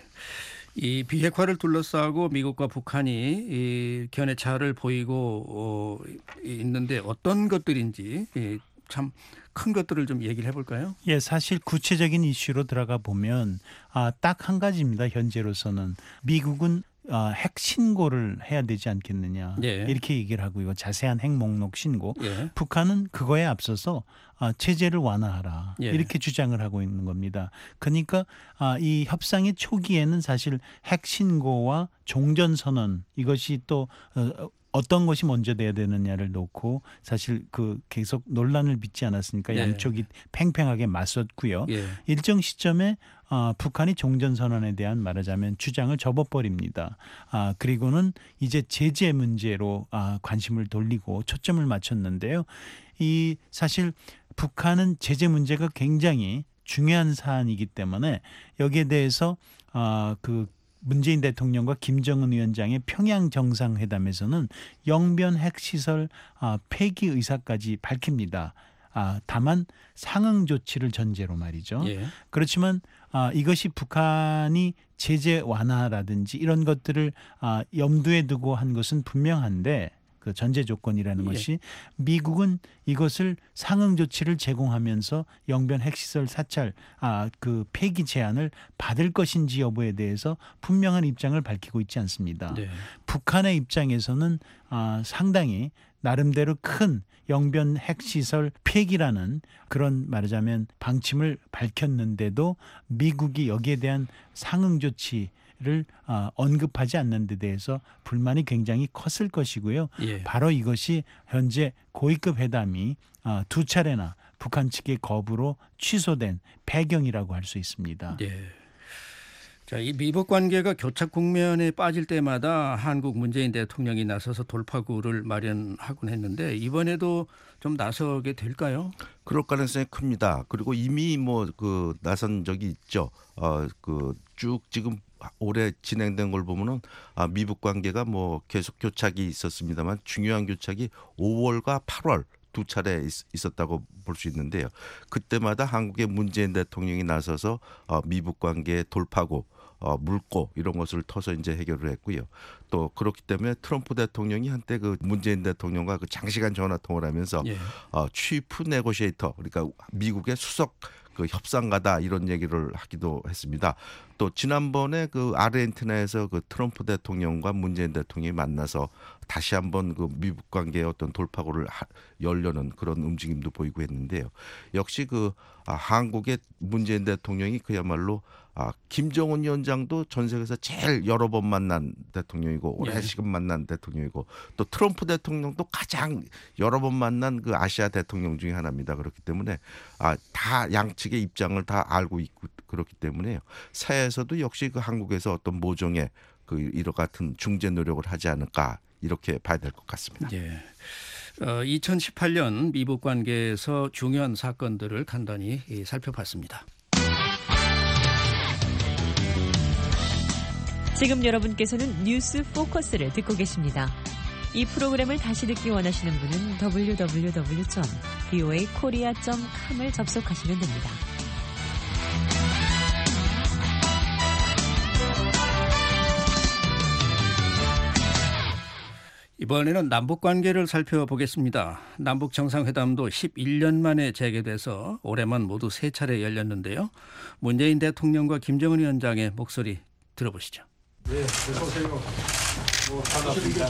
Speaker 4: 이 비핵화를 둘러싸고 미국과 북한이 이 견해차를 보이고 어, 있는데 어떤 것들인지 참 큰 것들을 좀 얘기를 해볼까요?
Speaker 5: 예, 사실 구체적인 이슈로 들어가 보면 아, 딱 한 가지입니다. 현재로서는 미국은 어, 핵 신고를 해야 되지 않겠느냐
Speaker 4: 예.
Speaker 5: 이렇게 얘기를 하고요. 자세한 핵 목록 신고.
Speaker 4: 예.
Speaker 5: 북한은 그거에 앞서서 아, 체제를 완화하라
Speaker 4: 예.
Speaker 5: 이렇게 주장을 하고 있는 겁니다. 그러니까 아, 이 협상의 초기에는 사실 핵 신고와 종전 선언 이것이 또 어, 어떤 것이 먼저 돼야 되느냐를 놓고 사실 그 계속 논란을 빚지 않았으니까
Speaker 4: 네.
Speaker 5: 양쪽이 팽팽하게 맞섰고요.
Speaker 4: 예.
Speaker 5: 일정 시점에 아, 북한이 종전선언에 대한 말하자면 주장을 접어버립니다. 아, 그리고는 이제 제재 문제로 아, 관심을 돌리고 초점을 맞췄는데요. 이 사실 북한은 제재 문제가 굉장히 중요한 사안이기 때문에 여기에 대해서 아, 그 문재인 대통령과 김정은 위원장의 평양 정상회담에서는 영변 핵시설 아, 폐기 의사까지 밝힙니다. 아, 다만 상응 조치를 전제로 말이죠.
Speaker 4: 예.
Speaker 5: 그렇지만 아, 이것이 북한이 제재 완화라든지 이런 것들을 아, 염두에 두고 한 것은 분명한데 그 전제 조건이라는
Speaker 4: 예.
Speaker 5: 것이 미국은 이것을 상응 조치를 제공하면서 영변 핵시설 사찰 아, 그 폐기 제안을 받을 것인지 여부에 대해서 분명한 입장을 밝히고 있지 않습니다.
Speaker 4: 네.
Speaker 5: 북한의 입장에서는 아, 상당히 나름대로 큰 영변 핵시설 폐기라는 그런 말하자면 방침을 밝혔는데도 미국이 여기에 대한 상응 조치를 어, 언급하지 않는 데 대해서 불만이 굉장히 컸을 것이고요.
Speaker 4: 예.
Speaker 5: 바로 이것이 현재 고위급 회담이 어, 두 차례나 북한 측의 거부로 취소된 배경이라고 할 수 있습니다.
Speaker 4: 네. 자, 이 미북 관계가 교착 국면에 빠질 때마다 한국 문재인 대통령이 나서서 돌파구를 마련하곤 했는데 이번에도 좀 나서게 될까요?
Speaker 6: 그럴 가능성이 큽니다. 그리고 이미 뭐 그 나선 적이 있죠. 어, 그 쭉 지금 올해 진행된 걸 보면은 아, 미북 관계가 뭐 계속 교착이 있었습니다만 중요한 교착이 오월과 팔월 두 차례 있었다고 볼 수 있는데요. 그때마다 한국의 문재인 대통령이 나서서 어, 미북 관계의 돌파구 어, 물고 이런 것을 터서 이제 해결을 했고요. 또 그렇기 때문에 트럼프 대통령이 한때 그 문재인 대통령과 그 장시간 전화 통화를 하면서
Speaker 4: 예.
Speaker 6: 어, 치프 네고시에이터 그러니까 미국의 수석 그 협상가다 이런 얘기를 하기도 했습니다. 또 지난번에 그 아르헨티나에서 그 트럼프 대통령과 문재인 대통령이 만나서 다시 한번 그 미북 관계의 어떤 돌파구를 하, 열려는 그런 움직임도 보이고 했는데요. 역시 그 아, 한국의 문재인 대통령이 그야말로 아, 김정은 위원장도 전 세계에서 제일 여러 번 만난 대통령이고 오래
Speaker 4: 예.
Speaker 6: 시간 만난 대통령이고 또 트럼프 대통령도 가장 여러 번 만난 그 아시아 대통령 중에 하나입니다. 그렇기 때문에 아, 다 양측의 입장을 다 알고 있고 그렇기 때문에요. 새해에서도 역시 그 한국에서 어떤 모종의 그 이와 같은 중재 노력을 하지 않을까 이렇게 봐야 될 것 같습니다.
Speaker 4: 예. 어, 이천십팔 년 미북 관계에서 중요한 사건들을 간단히 살펴봤습니다.
Speaker 7: 지금 여러분께서는 뉴스 포커스를 듣고 계십니다. 이 프로그램을 다시 듣기 원하시는 분은 더블유 더블유 더블유 점 브이오에이 코리아 점 컴을 접속하시면 됩니다.
Speaker 4: 이번에는 남북 관계를 살펴보겠습니다. 남북 정상회담도 십일 년 만에 재개돼서 올해만 모두 세 차례 열렸는데요. 문재인 대통령과 김정은 위원장의 목소리 들어보시죠.
Speaker 9: 네, 어서오세요. 뭐, 반갑습니다.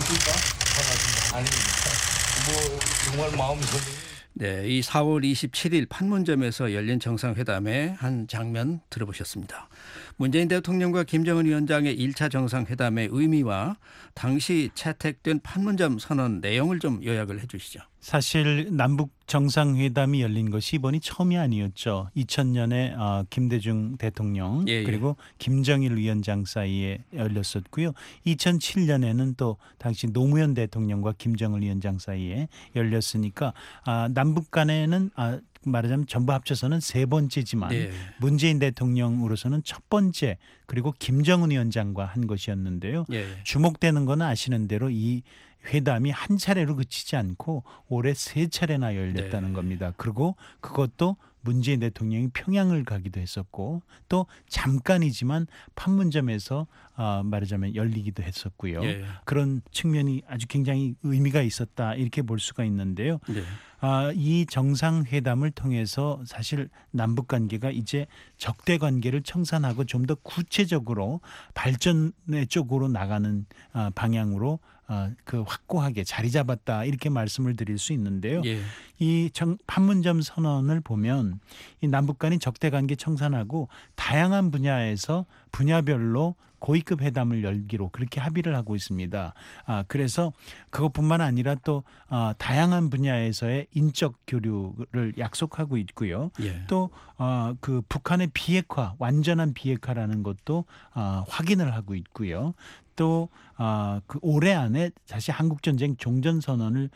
Speaker 9: 반갑습니다. 아닙니다. 뭐, 정말 마음이 설레요.
Speaker 4: 네, 이 사월 이십칠일 판문점에서 열린 정상회담의 한 장면 들어보셨습니다. 문재인 대통령과 김정은 위원장의 일 차 정상회담의 의미와 당시 채택된 판문점 선언 내용을 좀 요약을 해 주시죠.
Speaker 5: 사실 남북 정상회담이 열린 것이 이번이 처음이 아니었죠. 이천 년에 김대중 대통령
Speaker 4: 예, 예.
Speaker 5: 그리고 김정일 위원장 사이에 열렸었고요. 이천칠 년에는 또 당시 노무현 대통령과 김정일 위원장 사이에 열렸으니까 남북 간에는 말하자면 전부 합쳐서는 세 번째지만
Speaker 4: 예.
Speaker 5: 문재인 대통령으로서는 첫 번째 그리고 김정은 위원장과 한 것이었는데요.
Speaker 4: 예.
Speaker 5: 주목되는 건 아시는 대로 이 회담이 한 차례로 그치지 않고 올해 세 차례나 열렸다는
Speaker 4: 네.
Speaker 5: 겁니다. 그리고 그것도 문재인 대통령이 평양을 가기도 했었고 또 잠깐이지만 판문점에서 어, 말하자면 열리기도 했었고요.
Speaker 4: 예.
Speaker 5: 그런 측면이 아주 굉장히 의미가 있었다 이렇게 볼 수가 있는데요.
Speaker 4: 네.
Speaker 5: 아, 이 정상회담을 통해서 사실 남북관계가 이제 적대 관계를 청산하고 좀 더 구체적으로 발전의 쪽으로 나가는 아, 방향으로 아, 그 확고하게 자리 잡았다 이렇게 말씀을 드릴 수 있는데요.
Speaker 4: 예.
Speaker 5: 이 정, 판문점 선언을 보면 이 남북 간의 적대 관계 청산하고 다양한 분야에서 분야별로 고위급 회담을 열기로 그렇게 합의를 하고 있습니다. 아, 그래서 그것뿐만 아니라 또 아, 다양한 분야에서의 인적 교류를 약속하고 있고요.
Speaker 4: 예.
Speaker 5: 또 어, 그 북한의 비핵화, 완전한 비핵화라는 것도 어, 확인을 하고 있고요. 또 어, 그 올해 안에 다시 한국전쟁 종전선언을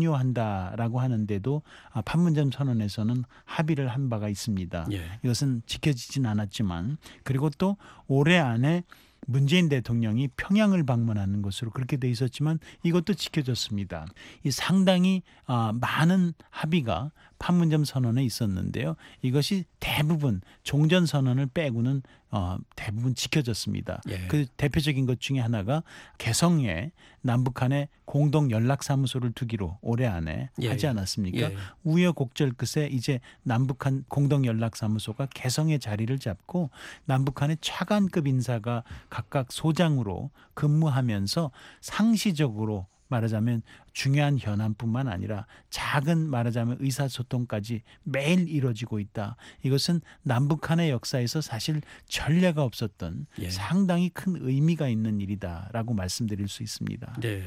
Speaker 5: 종료한다라고 하는데도 아, 판문점 선언에서는 합의를 한 바가 있습니다.
Speaker 4: 예.
Speaker 5: 이것은 지켜지진 않았지만 그리고 또 올해 안에 문재인 대통령이 평양을 방문하는 것으로 그렇게 돼 있었지만 이것도 지켜졌습니다. 이 상당히 어, 많은 합의가 판문점 선언에 있었는데요. 이것이 대부분 종전선언을 빼고는 어, 대부분 지켜졌습니다.
Speaker 4: 예.
Speaker 5: 그 대표적인 것 중에 하나가 개성에 남북한의 공동 연락사무소를 두기로 올해 안에
Speaker 4: 예.
Speaker 5: 하지 않았습니까?
Speaker 4: 예.
Speaker 5: 우여곡절 끝에 이제 남북한 공동 연락사무소가 개성에 자리를 잡고 남북한의 차관급 인사가 각각 소장으로 근무하면서 상시적으로 말하자면 중요한 현안뿐만 아니라 작은 말하자면 의사소통까지 매일 이루어지고 있다. 이것은 남북한의 역사에서 사실 전례가 없었던
Speaker 4: 예.
Speaker 5: 상당히 큰 의미가 있는 일이다라고 말씀드릴 수 있습니다.
Speaker 4: 네.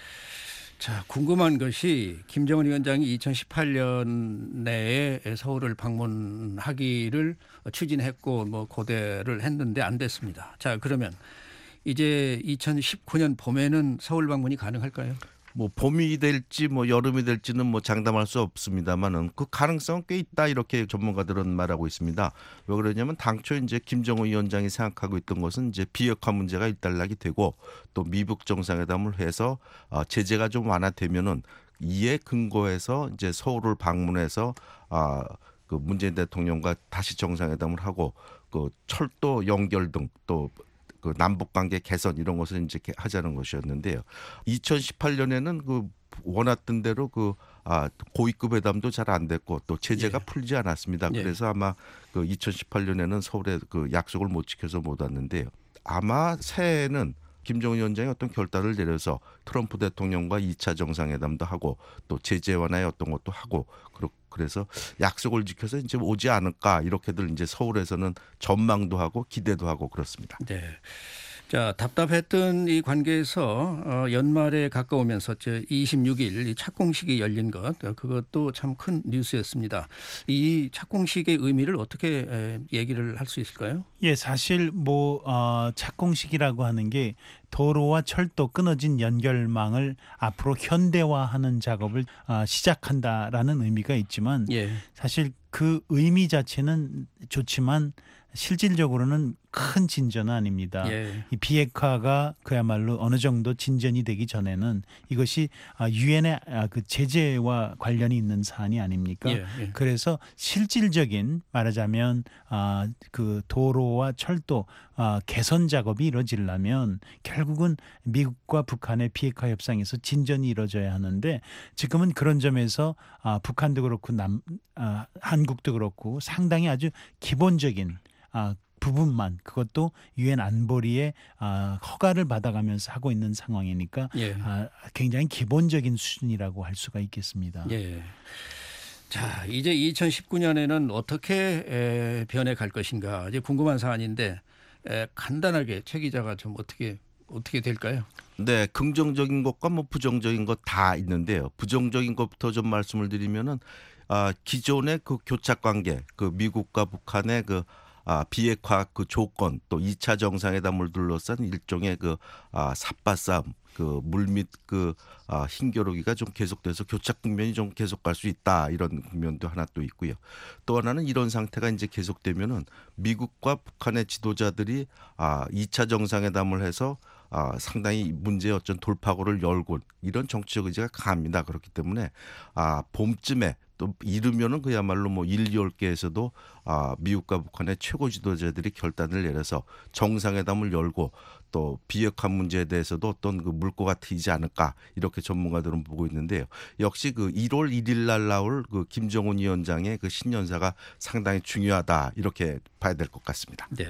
Speaker 4: 자, 궁금한 것이 김정은 위원장이 이천십팔 년 내에 서울을 방문하기를 추진했고 뭐 고대를 했는데 안 됐습니다. 자, 그러면 이제 이천십구 년 봄에는 서울 방문이 가능할까요?
Speaker 6: 뭐 봄이 될지 뭐 여름이 될지는 뭐 장담할 수 없습니다만은 그 가능성은 꽤 있다 이렇게 전문가들은 말하고 있습니다. 왜 그러냐면 당초 이제 김정은 위원장이 생각하고 있던 것은 이제 비핵화 문제가 일단락이 되고 또 미북 정상회담을 해서 제재가 좀 완화되면은 이에 근거해서 이제 서울을 방문해서 아 그 문재인 대통령과 다시 정상회담을 하고 그 철도 연결 등 또 그 남북 관계 개선 이런 것을 이제 하자는 것이었는데요. 이천십팔 년에는 그 원했던 대로 그 아, 고위급 회담도 잘 안 됐고 또 제재가
Speaker 4: 예.
Speaker 6: 풀리지 않았습니다.
Speaker 4: 예.
Speaker 6: 그래서 아마 그 이천십팔 년에는 서울에 그 약속을 못 지켜서 못 왔는데요. 아마 새해에는 김정은 위원장이 어떤 결단을 내려서 트럼프 대통령과 이 차 정상회담도 하고 또 제재 완화의 어떤 것도 하고 그래서 약속을 지켜서 이제 오지 않을까 이렇게들 이제 서울에서는 전망도 하고 기대도 하고 그렇습니다.
Speaker 4: 네. 자, 답답했던 이 관계에서 어, 연말에 가까우면서 이십육 일 이 착공식이 열린 것, 그것도 참 큰 뉴스였습니다. 이 착공식의 의미를 어떻게 에, 얘기를 할 수 있을까요?
Speaker 5: 예, 사실 뭐 어, 착공식이라고 하는 게 도로와 철도 끊어진 연결망을 앞으로 현대화하는 작업을 어, 시작한다라는 의미가 있지만
Speaker 4: 예.
Speaker 5: 사실 그 의미 자체는 좋지만 실질적으로는 큰 진전은 아닙니다.
Speaker 4: 예.
Speaker 5: 이 비핵화가 그야말로 어느 정도 진전이 되기 전에는 이것이 유엔의 그 제재와 관련이 있는 사안이 아닙니까?
Speaker 4: 예, 예.
Speaker 5: 그래서 실질적인 말하자면 그 도로와 철도 개선 작업이 이루어지려면 결국은 미국과 북한의 비핵화 협상에서 진전이 이루어져야 하는데 지금은 그런 점에서 북한도 그렇고 남, 한국도 그렇고 상당히 아주 기본적인 부분만 그것도 유엔 안보리의 허가를 받아가면서 하고 있는 상황이니까
Speaker 4: 예.
Speaker 5: 굉장히 기본적인 수준이라고 할 수가 있겠습니다.
Speaker 4: 예. 자, 이제 이천십구 년에는 어떻게 변해갈 것인가 이제 궁금한 사안인데 간단하게 최 기자가 좀 어떻게 어떻게 될까요?
Speaker 6: 네, 긍정적인 것과 뭐 부정적인 것 다 있는데요. 부정적인 것부터 좀 말씀을 드리면은 아, 기존의 그 교착 관계, 그 미국과 북한의 그 아, 비핵화 그 조건 또 이 차 정상회담을 둘러싼 일종의 그 아, 삿바싸움, 그 물밑 그 아, 힘겨루기가 좀 계속돼서 교착 국면이 좀 계속 갈 수 있다 이런 국면도 하나 또 있고요. 또 하나는 이런 상태가 이제 계속되면은 미국과 북한의 지도자들이 아, 이 차 정상회담을 해서 아, 상당히 문제의 어떤 돌파구를 열고 이런 정치적 의지가 강합니다. 그렇기 때문에 아, 봄쯤에 또 이르면은 그야말로 뭐 일, 이월 개에서도 아, 미국과 북한의 최고 지도자들이 결단을 내려서 정상회담을 열고 또 비핵화 문제에 대해서도 어떤 그 물꼬가 트이지 않을까 이렇게 전문가들은 보고 있는데요. 역시 그 일월 일일 날 나올 그 김정은 위원장의 그 신년사가 상당히 중요하다 이렇게 봐야 될 것 같습니다.
Speaker 4: 네.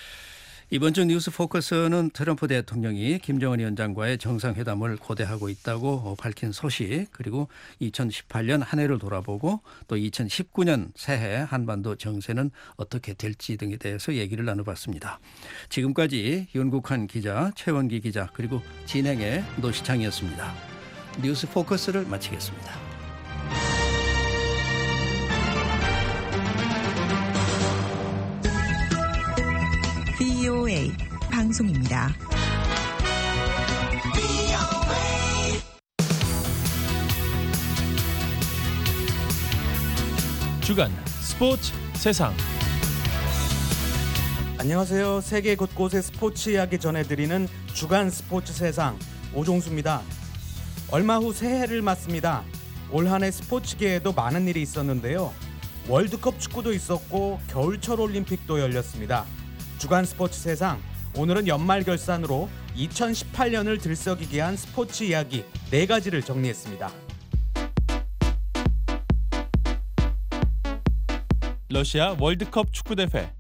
Speaker 4: 이번 주 뉴스 포커스는 트럼프 대통령이 김정은 위원장과의 정상회담을 고대하고 있다고 밝힌 소식, 그리고 이천십팔 년 한 해를 돌아보고 또 이천십구 년 새해 한반도 정세는 어떻게 될지 등에 대해서 얘기를 나눠봤습니다. 지금까지 윤국한 기자, 최원기 기자, 그리고 진행의 노시창이었습니다. 뉴스 포커스를 마치겠습니다.
Speaker 10: 브이오에이 방송입니다.
Speaker 11: 주간 스포츠 세상.
Speaker 12: 안녕하세요. 세계 곳곳의 스포츠 이야기 전해드리는 주간 스포츠 세상 오종수입니다. 얼마 후 새해를 맞습니다. 올 한 해 스포츠계에도 많은 일이 있었는데요. 월드컵 축구도 있었고 겨울철 올림픽도 열렸습니다. 주간 스포츠 세상, 오늘은 연말 결산으로 이천십팔 년을 들썩이게 한 스포츠 이야기 네 가지를 정리했습니다.
Speaker 11: 러시아 월드컵 축구대회.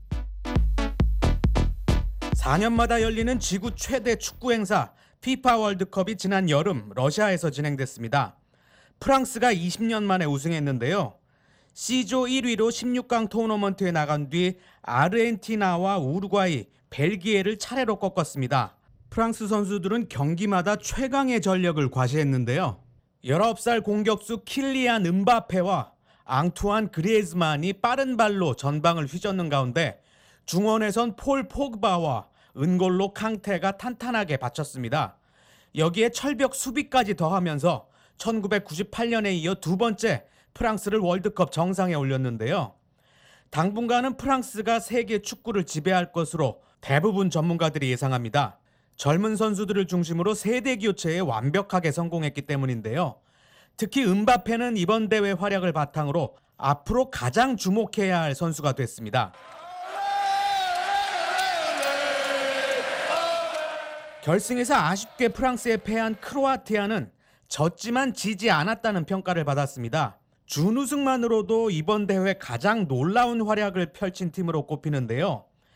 Speaker 12: 사 년마다 열리는 지구 최대 축구 행사 피파 월드컵이 지난 여름 러시아에서 진행됐습니다. 프랑스가 이십 년 만에 우승했는데요. C조 일 위로 십육 강 토너먼트에 나간 뒤 아르헨티나와 우루과이, 벨기에를 차례로 꺾었습니다. 프랑스 선수들은 경기마다 최강의 전력을 과시했는데요. 열아홉 살 공격수 킬리안 음바페와 앙투안 그리에즈만이 빠른 발로 전방을 휘젓는 가운데 중원에선 폴 포그바와 은골로 캉테가 탄탄하게 받쳤습니다. 여기에 철벽 수비까지 더하면서 천구백구십팔 년에 이어 두 번째 프랑스를 월드컵 정상에 올렸는데요. 당분간은 프랑스가 세계 축구를 지배할 것으로 대부분 전문가들이 예상합니다. 젊은 선수들을 중심으로 세대 교체에 완벽하게 성공했기 때문인데요. 특히 음바페는 이번 대회 활약을 바탕으로 앞으로 가장 주목해야 할 선수가 됐습니다. 결승에서 아쉽게 프랑스에 패한 크로아티아는 졌지만 지지 않았다는 평가를 받았습니다. 준우승만으로도 이번 대회 가장 놀라운 활약을 펼친 팀으로 꼽히는데요.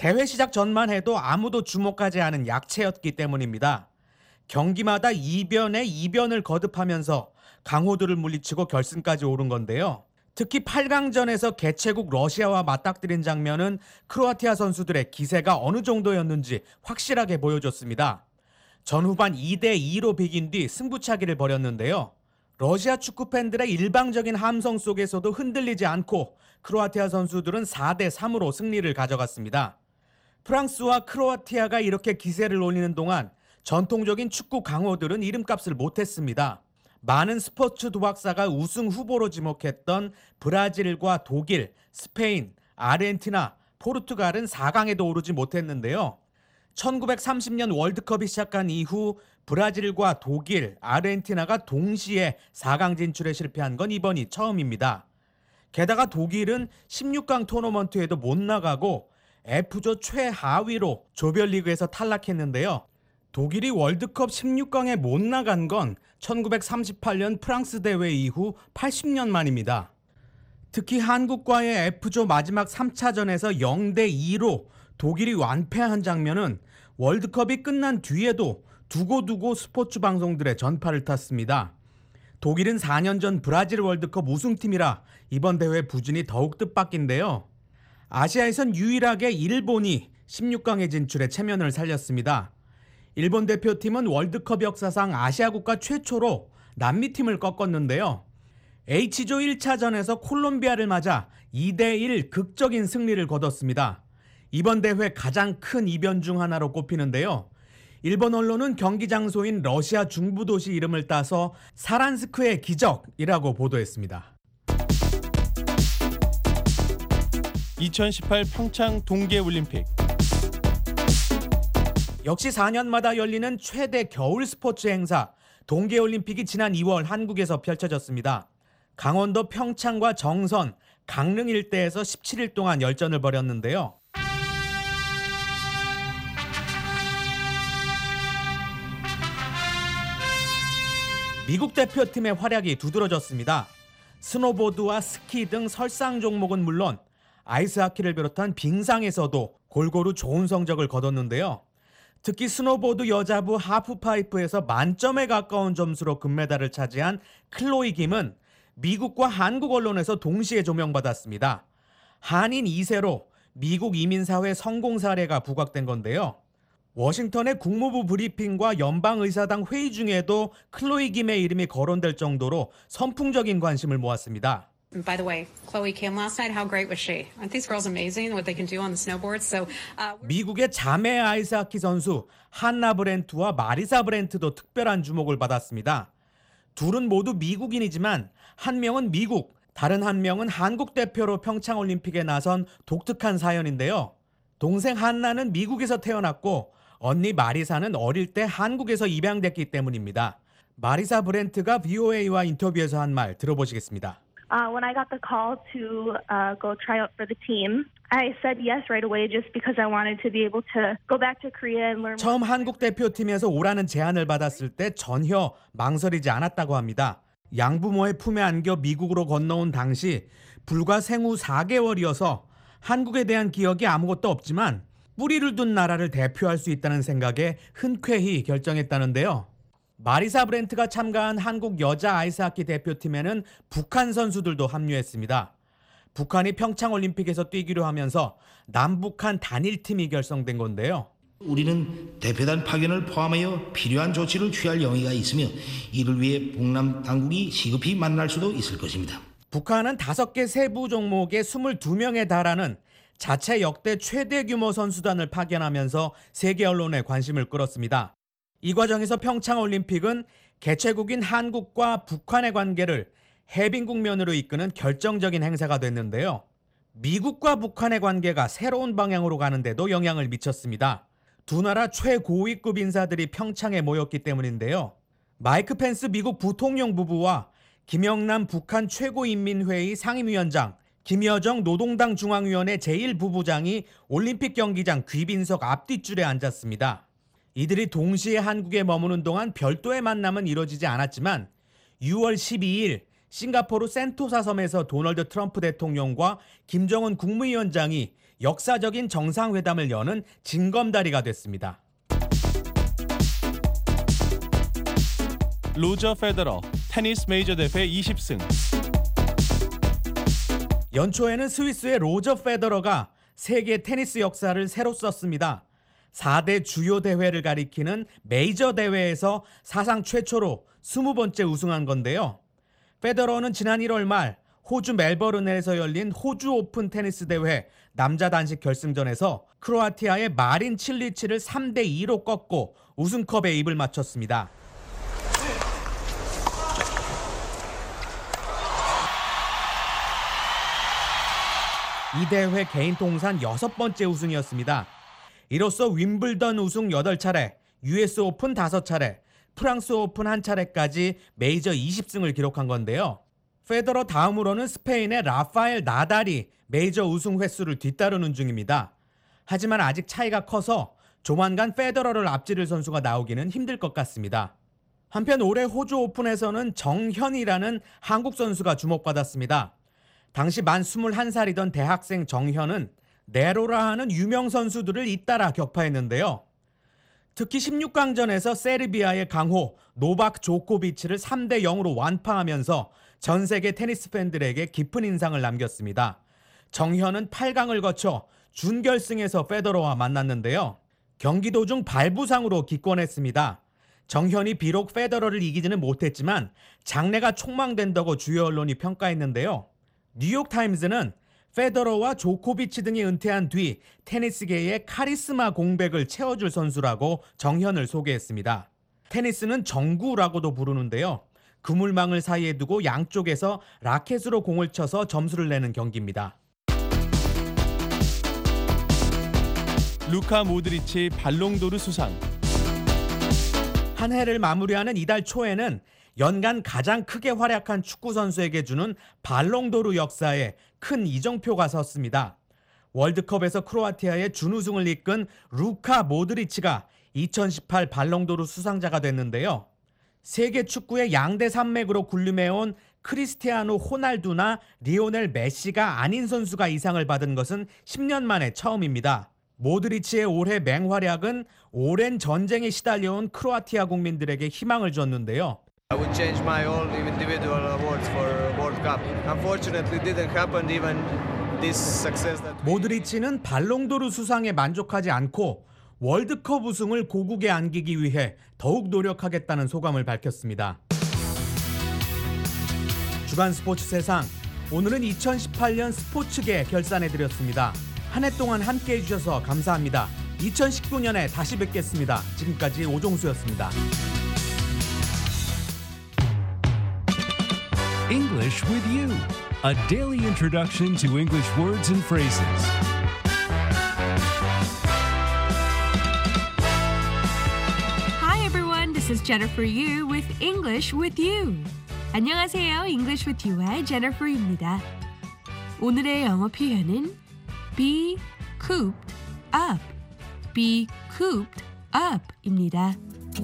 Speaker 12: 대회 시작 전만 해도 아무도 주목하지 않은 약체였기 때문입니다. 경기마다 이변에 이변을 거듭하면서 강호들을 물리치고 결승까지 오른 건데요. 특히 팔 강전에서 개최국 러시아와 맞닥뜨린 장면은 크로아티아 선수들의 기세가 어느 정도였는지 확실하게 보여줬습니다. 전후반 이 대 이로 비긴 뒤 승부차기를 벌였는데요. 러시아 축구 팬들의 일방적인 함성 속에서도 흔들리지 않고 크로아티아 선수들은 사 대 삼으로 승리를 가져갔습니다. 프랑스와 크로아티아가 이렇게 기세를 올리는 동안 전통적인 축구 강호들은 이름값을 못했습니다. 많은 스포츠 도박사가 우승 후보로 지목했던 브라질과 독일, 스페인, 아르헨티나, 포르투갈은 사 강에도 오르지 못했는데요. 천구백삼십 년 월드컵이 시작한 이후 브라질과 독일, 아르헨티나가 동시에 사 강 진출에 실패한 건 이번이 처음입니다. 게다가 독일은 십육 강 토너먼트에도 못 나가고 F조 최하위로 조별리그에서 탈락했는데요. 독일이 월드컵 십육 강에 못 나간 건 천구백삼십팔 년 프랑스 대회 이후 팔십 년 만입니다. 특히 한국과의 F조 마지막 삼 차전에서 영 대 이로 독일이 완패한 장면은 월드컵이 끝난 뒤에도 두고두고 스포츠 방송들의 전파를 탔습니다. 독일은 사 년 전 브라질 월드컵 우승팀이라 이번 대회 부진이 더욱 뜻밖인데요. 아시아에선 유일하게 일본이 십육 강에 진출해 체면을 살렸습니다. 일본 대표팀은 월드컵 역사상 아시아 국가 최초로 남미팀을 꺾었는데요. H조 일 차전에서 콜롬비아를 맞아 이 대 일 극적인 승리를 거뒀습니다. 이번 대회 가장 큰 이변 중 하나로 꼽히는데요. 일본 언론은 경기 장소인 러시아 중부 도시 이름을 따서 사란스크의 기적이라고 보도했습니다.
Speaker 11: 이천십팔 평창 동계올림픽.
Speaker 12: 역시 사 년마다 열리는 최대 겨울 스포츠 행사 동계올림픽이 지난 이월 한국에서 펼쳐졌습니다. 강원도 평창과 정선, 강릉 일대에서 십칠 일 동안 열전을 벌였는데요. 미국 대표팀의 활약이 두드러졌습니다. 스노보드와 스키 등 설상 종목은 물론 아이스하키를 비롯한 빙상에서도 골고루 좋은 성적을 거뒀는데요. 특히 스노보드 여자부 하프파이프에서 만점에 가까운 점수로 금메달을 차지한 클로이 김은 미국과 한국 언론에서 동시에 조명받았습니다. 한인 이 세로 미국 이민사회 성공 사례가 부각된 건데요. 워싱턴의 국무부 브리핑과 연방의사당 회의 중에도 클로이 김의 이름이 거론될 정도로 선풍적인 관심을 모았습니다.
Speaker 10: By the way, Chloe Kim last night, how great was she? Aren't these girls amazing what they can do on the snowboard? So, uh,
Speaker 12: 미국의 자매 아이스하키 선수 한나 브렌트와 마리사 브렌트도 특별한 주목을 받았습니다. 둘은 모두 미국인이지만 한 명은 미국, 다른 한 명은 한국 대표로 평창올림픽에 나선 독특한 사연인데요. 동생 한나는 미국에서 태어났고 언니 마리사는 어릴 때 한국에서 입양됐기 때문입니다. 마리사 브렌트가 브이오에이와 인터뷰에서 한 말 들어보시겠습니다.
Speaker 13: Uh, when I got the call to uh, go try out for the team, I said yes right away just because I wanted to be able to go back to Korea and learn.
Speaker 12: 처음 한국 대표팀에서 오라는 제안을 받았을 때 전혀 망설이지 않았다고 합니다. 양부모의 품에 안겨 미국으로 건너온 당시 불과 생후 사 개월이어서 한국에 대한 기억이 아무것도 없지만 뿌리를 둔 나라를 대표할 수 있다는 생각에 흔쾌히 결정했다는데요. 마리사 브렌트가 참가한 한국 여자 아이스하키 대표팀에는 북한 선수들도 합류했습니다. 북한이 평창올림픽에서 뛰기로 하면서 남북한 단일팀이 결성된 건데요.
Speaker 14: 우리는 대표단 파견을 포함하여 필요한 조치를 취할 용의가 있으며 이를 위해 북남 당국이 시급히 만날 수도 있을 것입니다.
Speaker 12: 북한은 다섯 개 세부 종목에 이십이 명에 달하는 자체 역대 최대 규모 선수단을 파견하면서 세계 언론의 관심을 끌었습니다. 이 과정에서 평창올림픽은 개최국인 한국과 북한의 관계를 해빙 국면으로 이끄는 결정적인 행사가 됐는데요. 미국과 북한의 관계가 새로운 방향으로 가는데도 영향을 미쳤습니다. 두 나라 최고위급 인사들이 평창에 모였기 때문인데요. 마이크 펜스 미국 부통령 부부와 김영남 북한 최고인민회의 상임위원장, 김여정 노동당 중앙위원회 제일 부부장이 올림픽 경기장 귀빈석 앞뒷줄에 앉았습니다. 이들이 동시에 한국에 머무는 동안 별도의 만남은 이뤄지지 않았지만 유월 십이일 싱가포르 센토사 섬에서 도널드 트럼프 대통령과 김정은 국무위원장이 역사적인 정상회담을 여는 징검다리가 됐습니다.
Speaker 11: 로저 페더러 테니스 메이저 대회 이십 승.
Speaker 12: 연초에는 스위스의 로저 페더러가 세계 테니스 역사를 새로 썼습니다. 사 대 주요 대회를 가리키는 메이저 대회에서 사상 최초로 스무 번째 우승한 건데요. 페더러는 지난 일월 말 호주 멜버른에서 열린 호주 오픈 테니스 대회 남자 단식 결승전에서 크로아티아의 마린 칠리치를 삼 대 이로 꺾고 우승컵에 입을 맞췄습니다. 이 대회 개인 통산 여섯 번째 우승이었습니다. 이로써 윈블던 우승 여덟 차례, 유에스 오픈 다섯 차례, 프랑스 오픈 한 차례까지 메이저 이십 승을 기록한 건데요. 페더러 다음으로는 스페인의 라파엘 나달이 메이저 우승 횟수를 뒤따르는 중입니다. 하지만 아직 차이가 커서 조만간 페더러를 앞지를 선수가 나오기는 힘들 것 같습니다. 한편 올해 호주 오픈에서는 정현이라는 한국 선수가 주목받았습니다. 당시 만 스물한 살이던 대학생 정현은 네로라 하는 유명 선수들을 잇따라 격파했는데요. 특히 십육 강전에서 세르비아의 강호 노박 조코비치를 삼 대 영으로 완파하면서 전 세계 테니스 팬들에게 깊은 인상을 남겼습니다. 정현은 팔 강을 거쳐 준결승에서 페더러와 만났는데요. 경기 도중 발부상으로 기권했습니다. 정현이 비록 페더러를 이기지는 못했지만 장래가 촉망된다고 주요 언론이 평가했는데요. 뉴욕타임즈는 페더러와 조코비치 등이 은퇴한 뒤 테니스계의 카리스마 공백을 채워줄 선수라고 정현을 소개했습니다. 테니스는 정구라고도 부르는데요. 그물망을 사이에 두고 양쪽에서 라켓으로 공을 쳐서 점수를 내는 경기입니다.
Speaker 11: 루카 모드리치 발롱도르 수상.
Speaker 12: 한 해를 마무리하는 이달 초에는 연간 가장 크게 활약한 축구 선수에게 주는 발롱도르 역사에 큰 이정표가 섰습니다. 월드컵에서 크로아티아의 준우승을 이끈 루카 모드리치가 이천십팔 발롱도르 수상자가 됐는데요. 세계 축구의 양대 산맥으로 군림해온 크리스티아노 호날두나 리오넬 메시가 아닌 선수가 이 상을 받은 것은 십 년 만에 처음입니다. 모드리치의 올해 맹활약은 오랜 전쟁에 시달려온 크로아티아 국민들에게 희망을 줬는데요.
Speaker 15: I would change my all individual awards for World Cup. Unfortunately, it didn't happen. Even this success that we...
Speaker 12: 모드리치는 발롱도르 수상에 만족하지 않고 월드컵 우승을 고국에 안기기 위해 더욱 노력하겠다는 소감을 밝혔습니다. 주간 스포츠 세상, 오늘은 이천십팔 년 스포츠계 결산해드렸습니다. 한 해 동안 함께해 주셔서 감사합니다. 이천십구 년에 다시 뵙겠습니다. 지금까지 오종수였습니다.
Speaker 16: English with you, a daily introduction to English words and phrases.
Speaker 17: Hi everyone, this is Jennifer Yu with English with You. 안녕하세요, English with You의 Jennifer입니다. 오늘의 영어 표현은 be cooped up, be cooped up입니다.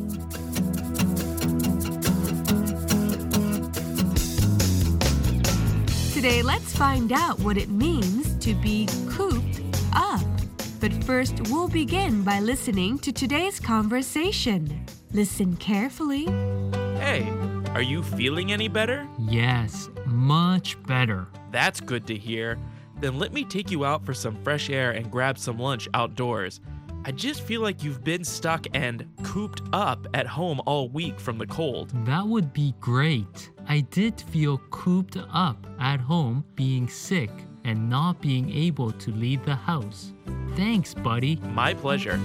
Speaker 17: Today, let's find out what it means to be cooped up. But first, we'll begin by listening to today's conversation. Listen carefully.
Speaker 18: Hey, are you feeling any better?
Speaker 19: Yes, much better.
Speaker 18: That's good to hear. Then let me take you out for some fresh air and grab some lunch outdoors. I just feel like you've been stuck and cooped up at home all week from the cold.
Speaker 19: That would be great. I did feel cooped up at home being sick and not being able to leave the house. Thanks, buddy.
Speaker 18: My pleasure.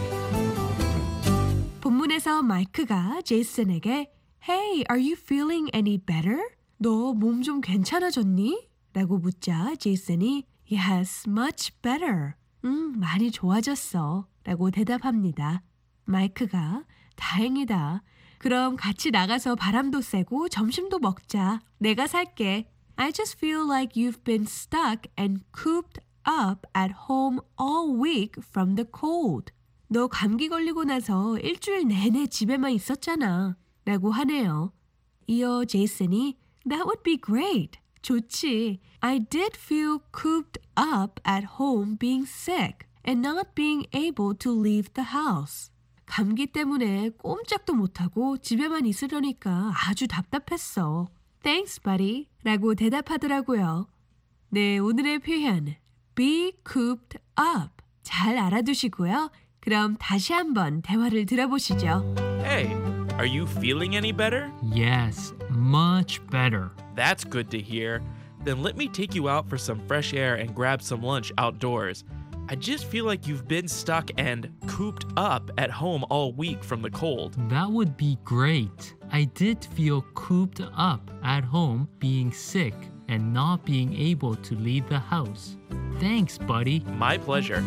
Speaker 17: 본문에서 마이크가 제이슨에게 Hey, are you feeling any better? 너 몸 좀 괜찮아졌니? 라고 묻자 제이슨이 Yes, much better. 음, 많이 좋아졌어. 라고 대답합니다. 마이크가 다행이다. 그럼 같이 나가서 바람도 쐬고 점심도 먹자. 내가 살게. I just feel like you've been stuck and cooped up at home all week from the cold. 너 감기 걸리고 나서 일주일 내내 집에만 있었잖아. 라고 하네요. 이어 제이슨이 That would be great. 좋지. I did feel cooped up at home being sick and not being able to leave the house. 감기 때문에 꼼짝도 못하고 집에만 있으려니까 아주 답답했어. Thanks, buddy. 라고 대답하더라고요. 네, 오늘의 표현 be cooped up. 잘 알아두시고요. 그럼 다시 한번 대화를 들어보시죠.
Speaker 18: Hey, are you feeling any better?
Speaker 19: Yes, much better.
Speaker 18: That's good to hear. Then let me take you out for some fresh air and grab some lunch outdoors. I just feel like you've been stuck and cooped up at home all week from the cold.
Speaker 19: That would be great. I did feel cooped up at home being sick and not being able to leave the house. Thanks, buddy.
Speaker 18: My pleasure.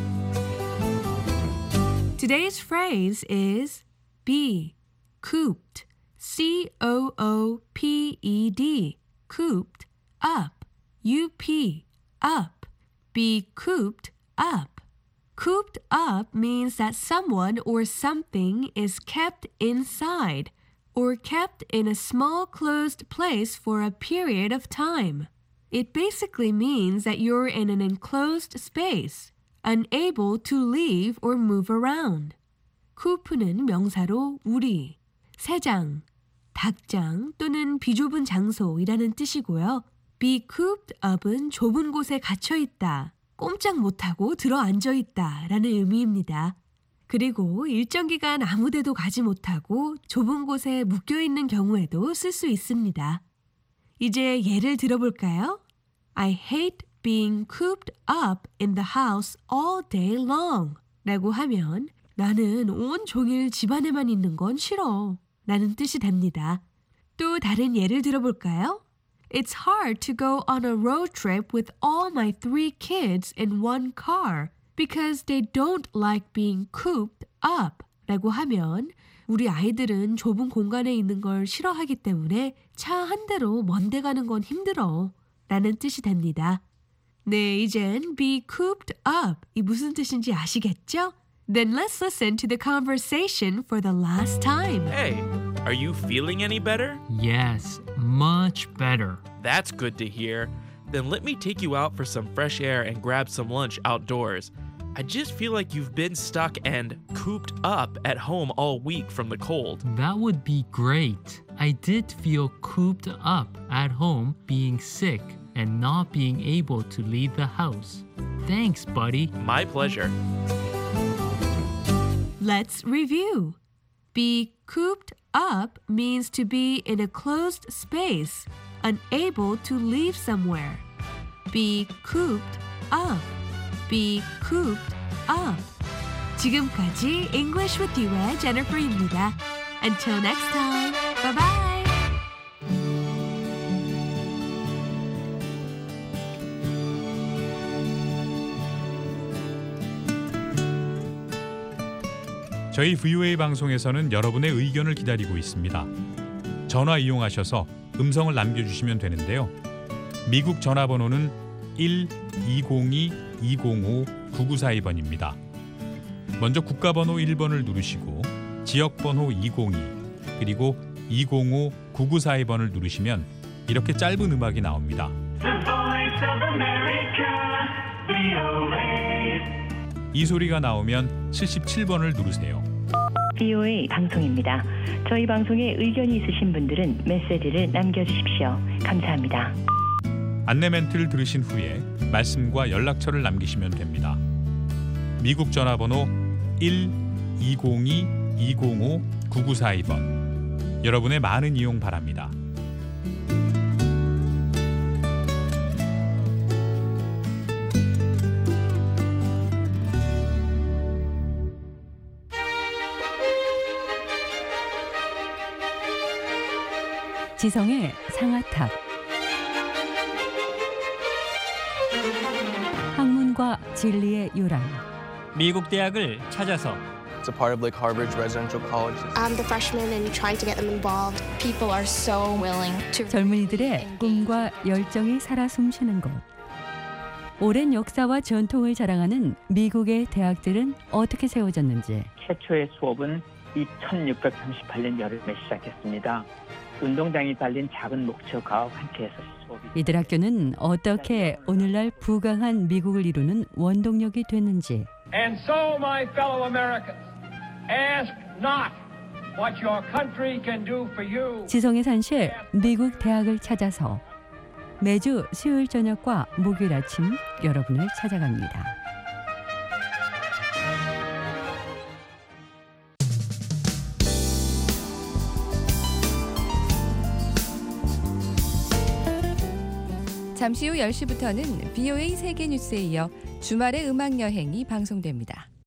Speaker 17: Today's phrase is be cooped. C O O P E D. Cooped up. U P. Up. Be cooped up. Cooped up means that someone or something is kept inside or kept in a small closed place for a period of time. It basically means that you're in an enclosed space, unable to leave or move around. coop는 명사로 우리, 새장, 닭장 또는 비좁은 장소이라는 뜻이고요. be cooped up은 좁은 곳에 갇혀 있다, 꼼짝 못하고 들어앉아 있다 라는 의미입니다. 그리고 일정 기간 아무 데도 가지 못하고 좁은 곳에 묶여있는 경우에도 쓸 수 있습니다. 이제 예를 들어볼까요? I hate being cooped up in the house all day long 라고 하면 나는 온종일 집 안에만 있는 건 싫어 라는 뜻이 됩니다. 또 다른 예를 들어볼까요? It's hard to go on a road trip with all my three kids in one car because they don't like being cooped up 라고 하면 우리 아이들은 좁은 공간에 있는 걸 싫어하기 때문에 차 한 대로 먼데 가는 건 힘들어 라는 뜻이 됩니다. 네, 이젠 be cooped up 이 무슨 뜻인지 아시겠죠? Then let's listen to the conversation for the last time.
Speaker 18: Hey, are you feeling any better?
Speaker 19: Yes, much better.
Speaker 18: That's good to hear. Then let me take you out for some fresh air and grab some lunch outdoors. I just feel like you've been stuck and cooped up at home all week from the cold.
Speaker 19: That would be great. I did feel cooped up at home being sick and not being able to leave the house. Thanks, buddy.
Speaker 18: My pleasure.
Speaker 17: Let's review. Be cooped up means to be in a closed space, unable to leave somewhere. Be cooped up. Be cooped up. 지금까지 English with You의 Jennifer입니다. Until next time. Bye bye.
Speaker 11: 저희 브이오에이 방송에서는 여러분의 의견을 기다리고 있습니다. 전화 이용하셔서 음성을 남겨주시면 되는데요. 미국 전화번호는 일 이공이 이공오 구구사이 번입니다. 먼저 국가번호 일 번을 누르시고 지역번호 이공이 그리고 이공오 구구사이 번을 누르시면 이렇게 짧은 음악이 나옵니다. 이 소리가 나오면 칠십칠 번을 누르세요.
Speaker 20: 브이오에이 방송입니다. 저희 방송에 의견이 있으신 분들은 메시지를 남겨주십시오. 감사합니다.
Speaker 11: 안내 멘트를 들으신 후에 말씀과 연락처를 남기시면 됩니다. 미국 전화번호 일 이공이 이공오 구구사이 번. 여러분의 많은 이용 바랍니다.
Speaker 3: 지성의 상아탑. 학문과 진리의 요람.
Speaker 21: 미국 대학을 찾아서.
Speaker 22: It's a part of like Harvard's residential colleges.
Speaker 23: I'm the freshman and trying to get them involved. People are so willing to.
Speaker 3: 젊은이들의 꿈과 열정이 살아 숨쉬는 곳. 오랜 역사와 전통을 자랑하는 미국의 대학들은 어떻게 세워졌는지.
Speaker 24: 최초의 수업은 천육백삼십팔 년 여름에 시작했습니다.
Speaker 1: 운동장이 달린 작은 목초가 환쾌해서 수업이
Speaker 3: 이들 학교는 어떻게 오늘날 부강한 미국을 이루는 원동력이 됐는지
Speaker 2: And so, my fellow Americans, ask not what your country can do for you.
Speaker 3: 지성의 산실 미국 대학을 찾아서 매주 수요일 저녁과 목요일 아침 여러분을 찾아갑니다.
Speaker 8: 잠시 후 열 시부터는 비오에이 세계뉴스에 이어 주말의 음악여행이 방송됩니다.